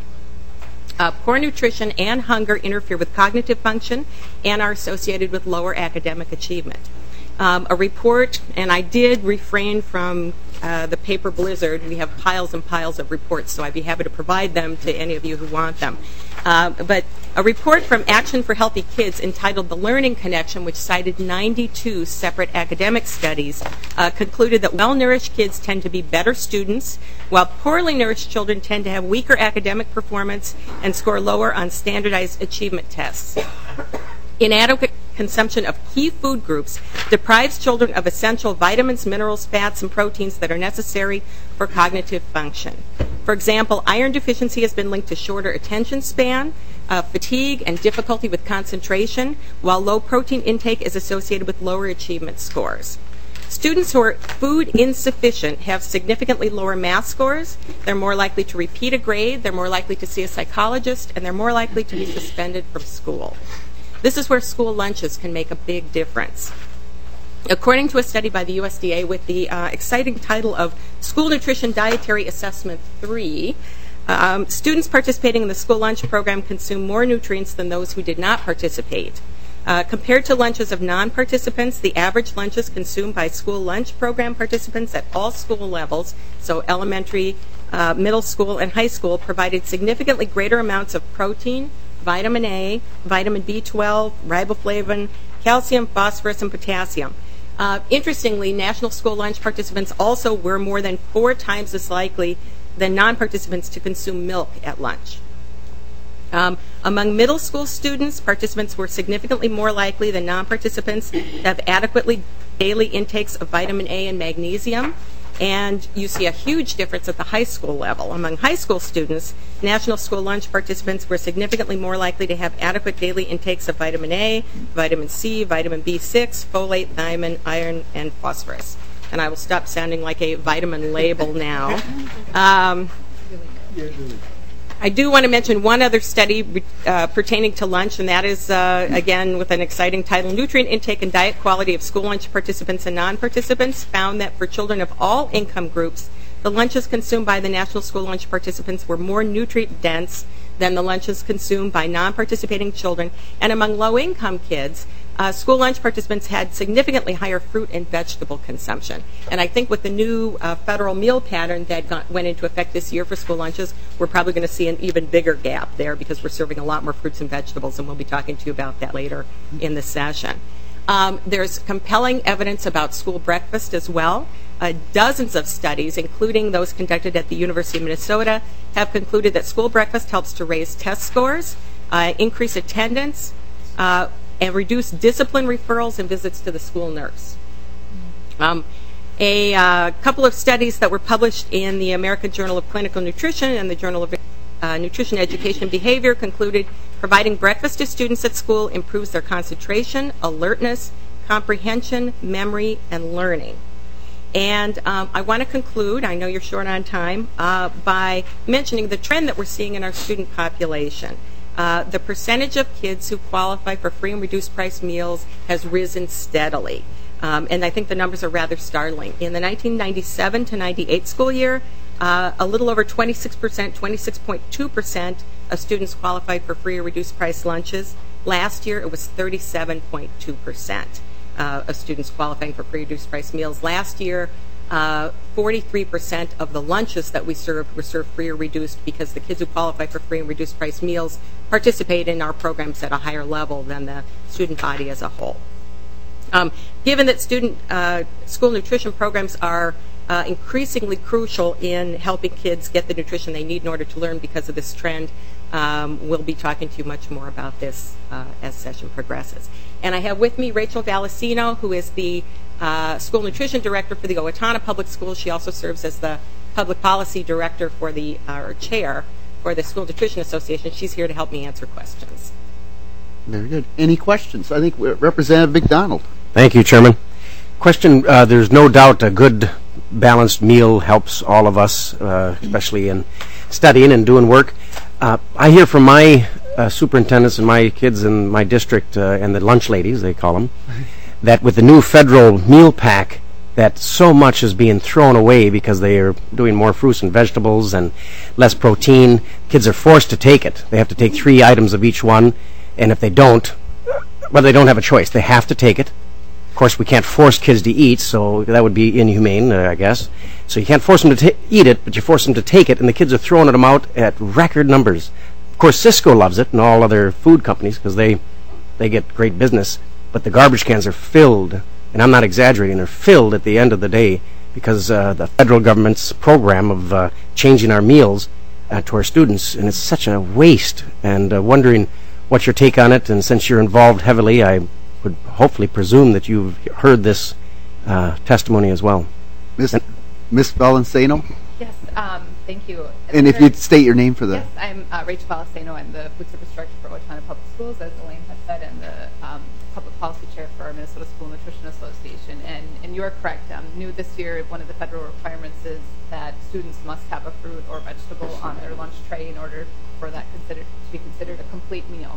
S21: Poor nutrition and hunger interfere with cognitive function and are associated with lower academic achievement. A report, and I did refrain from the paper blizzard. We have piles and piles of reports, so I'd be happy to provide them to any of you who want them. But a report from Action for Healthy Kids entitled The Learning Connection, which cited 92 separate academic studies, concluded that well-nourished kids tend to be better students, while poorly nourished children tend to have weaker academic performance and score lower on standardized achievement tests. Inadequate consumption of key food groups deprives children of essential vitamins, minerals, fats, and proteins that are necessary for cognitive function. For example, iron deficiency has been linked to shorter attention span, fatigue, and difficulty with concentration, while low protein intake is associated with lower achievement scores. Students who are food insufficient have significantly lower math scores. They're more likely to repeat a grade, they're more likely to see a psychologist, and they're more likely to be suspended from school. This is where school lunches can make a big difference. According to a study by the USDA with the exciting title of School Nutrition Dietary Assessment 3, students participating in the school lunch program consume more nutrients than those who did not participate. Compared to lunches of non-participants, the average lunches consumed by school lunch program participants at all school levels, so elementary, middle school, and high school, provided significantly greater amounts of protein, vitamin A, vitamin B12, riboflavin, calcium, phosphorus, and potassium. Interestingly, national school lunch participants also were more than 4 times as likely than non-participants to consume milk at lunch. Among middle school students, participants were significantly more likely than non-participants to have adequately daily intakes of vitamin A and magnesium. And you see a huge difference at the high school level. Among high school students, National School Lunch participants were significantly more likely to have adequate daily intakes of vitamin A, vitamin C, vitamin B6, folate, thiamine, iron, and phosphorus. And I will stop sounding like a vitamin label now. I do want to mention one other study pertaining to lunch, and that is, again, with an exciting title, Nutrient Intake and Diet Quality of School Lunch Participants and Non-Participants, found that for children of all income groups, the lunches consumed by the National School Lunch participants were more nutrient-dense than the lunches consumed by non-participating children. And among low-income kids, school lunch participants had significantly higher fruit and vegetable consumption. And I think with the new federal meal pattern that went into effect this year for school lunches, we're probably going to see an even bigger gap there because we're serving a lot more fruits and vegetables, and we'll be talking to you about that later in the session. There's compelling evidence about school breakfast as well. Dozens of studies, including those conducted at the University of Minnesota, have concluded that school breakfast helps to raise test scores, increase attendance, and reduce discipline referrals and visits to the school nurse. A couple of studies that were published in the American Journal of Clinical Nutrition and the Journal of Nutrition Education and Behavior concluded providing breakfast to students at school improves their concentration, alertness, comprehension, memory, and learning. And I want to conclude, I know you're short on time, by mentioning the trend that we're seeing in our student population. The percentage of kids who qualify for free and reduced price meals has risen steadily. And I think the numbers are rather startling. In the 1997 to 98 school year, a little over 26%, 26.2% of students qualified for free or reduced price lunches. Last year, it was 37.2% of students qualifying for free or reduced price meals. Last year, 43% of the lunches that we served were served free or reduced because the kids who qualify for free and reduced price meals participate in our programs at a higher level than the student body as a whole. Given that student school nutrition programs are increasingly crucial in helping kids get the nutrition they need in order to learn because of this trend, we'll be talking to you much more about this as session progresses. And I have with me Rachel Valesino, who is the School Nutrition Director for the Owatonna Public Schools. She also serves as the Public Policy Director for the, or Chair for the School Nutrition Association. She's here to help me answer questions.
S1: Very good. Any questions? I think Representative McDonald.
S16: Thank you, Chairman. Question, there's no doubt a good balanced meal helps all of us, especially in studying and doing work. I hear from my superintendents and my kids in my district, and the lunch ladies, they call them, that with the new federal meal pack, that so much is being thrown away because they are doing more fruits and vegetables and less protein. Kids are forced to take it. They have to take 3 items of each one, and if they don't, well, they don't have a choice. They have to take it. Of course, we can't force kids to eat, so that would be inhumane, I guess. So you can't force them to eat it, but you force them to take it, and the kids are throwing them out at record numbers. Of course, Cisco loves it, and all other food companies, because they get great business. But the garbage cans are filled, and I'm not exaggerating, they're filled at the end of the day because the federal government's program of changing our meals to our students, and it's such a waste. And wondering what's your take on it, and since you're involved heavily, I would hopefully presume that you've heard this testimony as well.
S1: Ms. Valesino?
S2: Yes, thank you.
S1: And if you'd state your name for the...
S2: Yes, I'm Rachel Valesino. I'm the Food Service Director for Owatonna Public Schools, as Elaine has said, and the Public Policy Chair for our Minnesota School Nutrition Association. And you are correct. New this year, one of the federal requirements is that students must have a fruit or vegetable on their lunch tray in order for that to be considered a complete meal.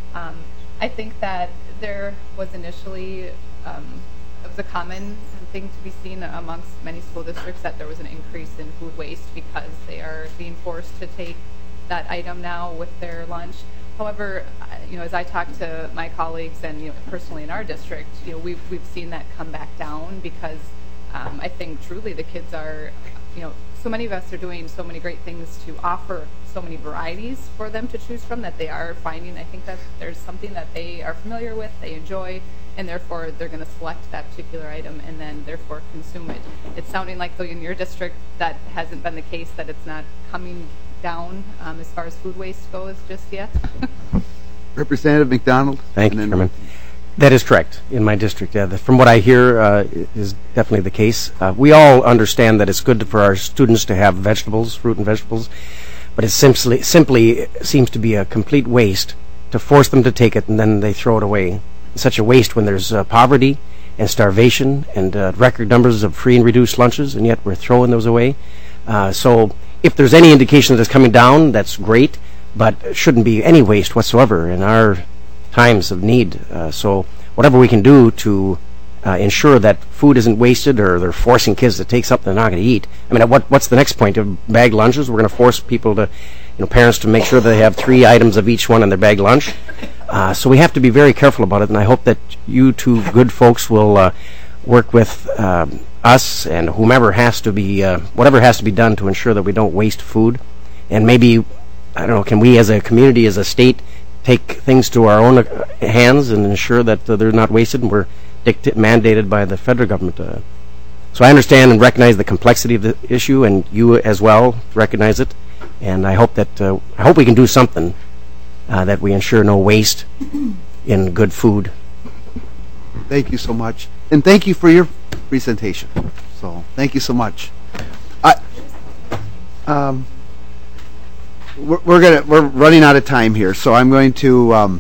S2: I think that there was initially, it was a common thing to be seen amongst many school districts that there was an increase in food waste because they are being forced to take that item now with their lunch. However, as I talk to my colleagues and personally in our district, we've seen that come back down because I think truly the kids are, so many of us are doing so many great things to offer so many varieties for them to choose from that they are finding, I think that there's something that they are familiar with, they enjoy, and therefore they're going to select that particular item and then therefore consume it. It's sounding like though in your district that hasn't been the case, that it's not coming down as far as food waste goes just yet.
S1: Representative McDonald.
S16: Thank you, Chairman. That is correct in my district. Yeah, from what I hear, is definitely the case. We all understand that it's good for our students to have vegetables, fruit and vegetables, but it simply seems to be a complete waste to force them to take it and then they throw it away. It's such a waste when there's poverty and starvation and record numbers of free and reduced lunches, and yet we're throwing those away. So if there's any indication that it's coming down, that's great, but it shouldn't be any waste whatsoever in our times of need. So whatever we can do to ensure that food isn't wasted or they're forcing kids to take something they're not going to eat. I mean, what's the next point of bagged lunches? We're going to force people to, parents to make sure they have 3 items of each one in their bagged lunch. So we have to be very careful about it, and I hope that you two good folks will work with us and whomever has to be, whatever has to be done to ensure that we don't waste food. And maybe, I don't know, can we as a community, as a state, take things to our own hands and ensure that they're not wasted and we're mandated by the federal government. So I understand and recognize the complexity of the issue, and you as well recognize it. And I hope that we can do something that we ensure no waste in good food.
S1: Thank you so much, and thank you for your presentation. So thank you so much. We're running out of time here, so I'm going to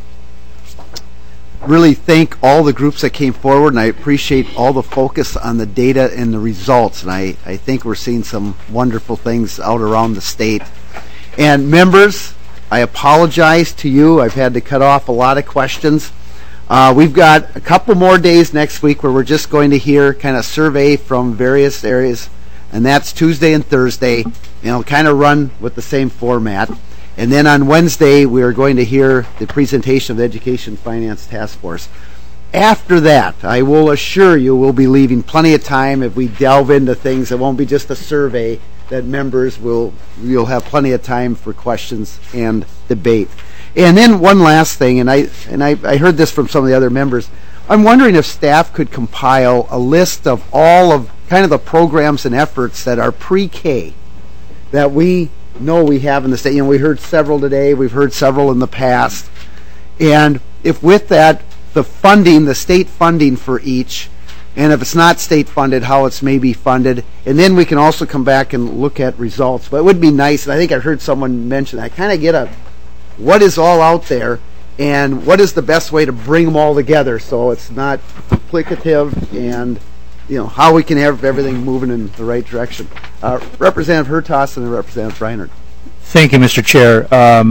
S1: really thank all the groups that came forward, and I appreciate all the focus on the data and the results, and I think we're seeing some wonderful things out around the state. And members, I apologize to you. I've had to cut off a lot of questions. We've got a couple more days next week where we're just going to hear kind of survey from various areas, and that's Tuesday and Thursday, and it'll kind of run with the same format. And then on Wednesday, we are going to hear the presentation of the Education Finance Task Force. After that, I will assure you we'll be leaving plenty of time if we delve into things. It won't be just a survey, that members you'll have plenty of time for questions and debate. And then one last thing, and I heard this from some of the other members, I'm wondering if staff could compile a list of all of kind of the programs and efforts that are pre-K that we know we have in the state. We heard several today, we've heard several in the past. And if with that, the funding, the state funding for each, and if it's not state funded, how it's maybe funded, and then we can also come back and look at results. But it would be nice, and I think I heard someone mention that, kind of get what is all out there, and what is the best way to bring them all together so it's not duplicative, and how we can have everything moving in the right direction. Representative Hertaus and Representative Breinert.
S9: Thank you, Mr. Chair.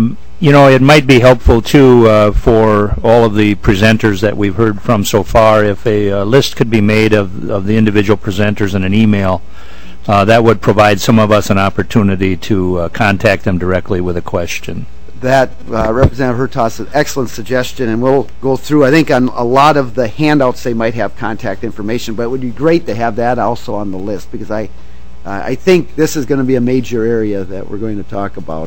S9: It might be helpful, too, for all of the presenters that we've heard from so far, if a list could be made of the individual presenters in an email. That would provide some of us an opportunity to contact them directly with a question.
S1: That, Representative Hertaus, an excellent suggestion, and we'll go through. I think on a lot of the handouts they might have contact information, but it would be great to have that also on the list, because I think this is going to be a major area that we're going to talk about.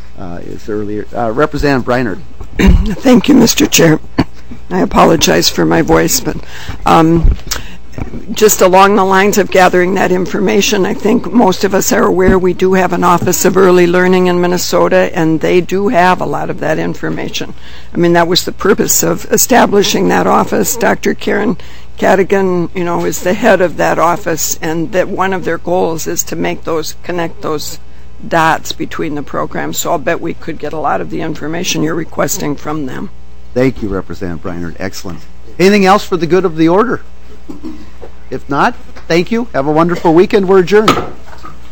S1: Representative Breinert.
S4: Thank you, Mr. Chair. I apologize for my voice, but just along the lines of gathering that information, I think most of us are aware we do have an Office of Early Learning in Minnesota, and they do have a lot of that information. I mean, that was the purpose of establishing that office. Dr. Karen Cadigan, is the head of that office, and that one of their goals is to connect those dots between the programs. So I'll bet we could get a lot of the information you're requesting from them.
S1: Thank you, Representative Breinert. Excellent. Anything else for the good of the order? If not, thank you. Have a wonderful weekend. We're adjourned.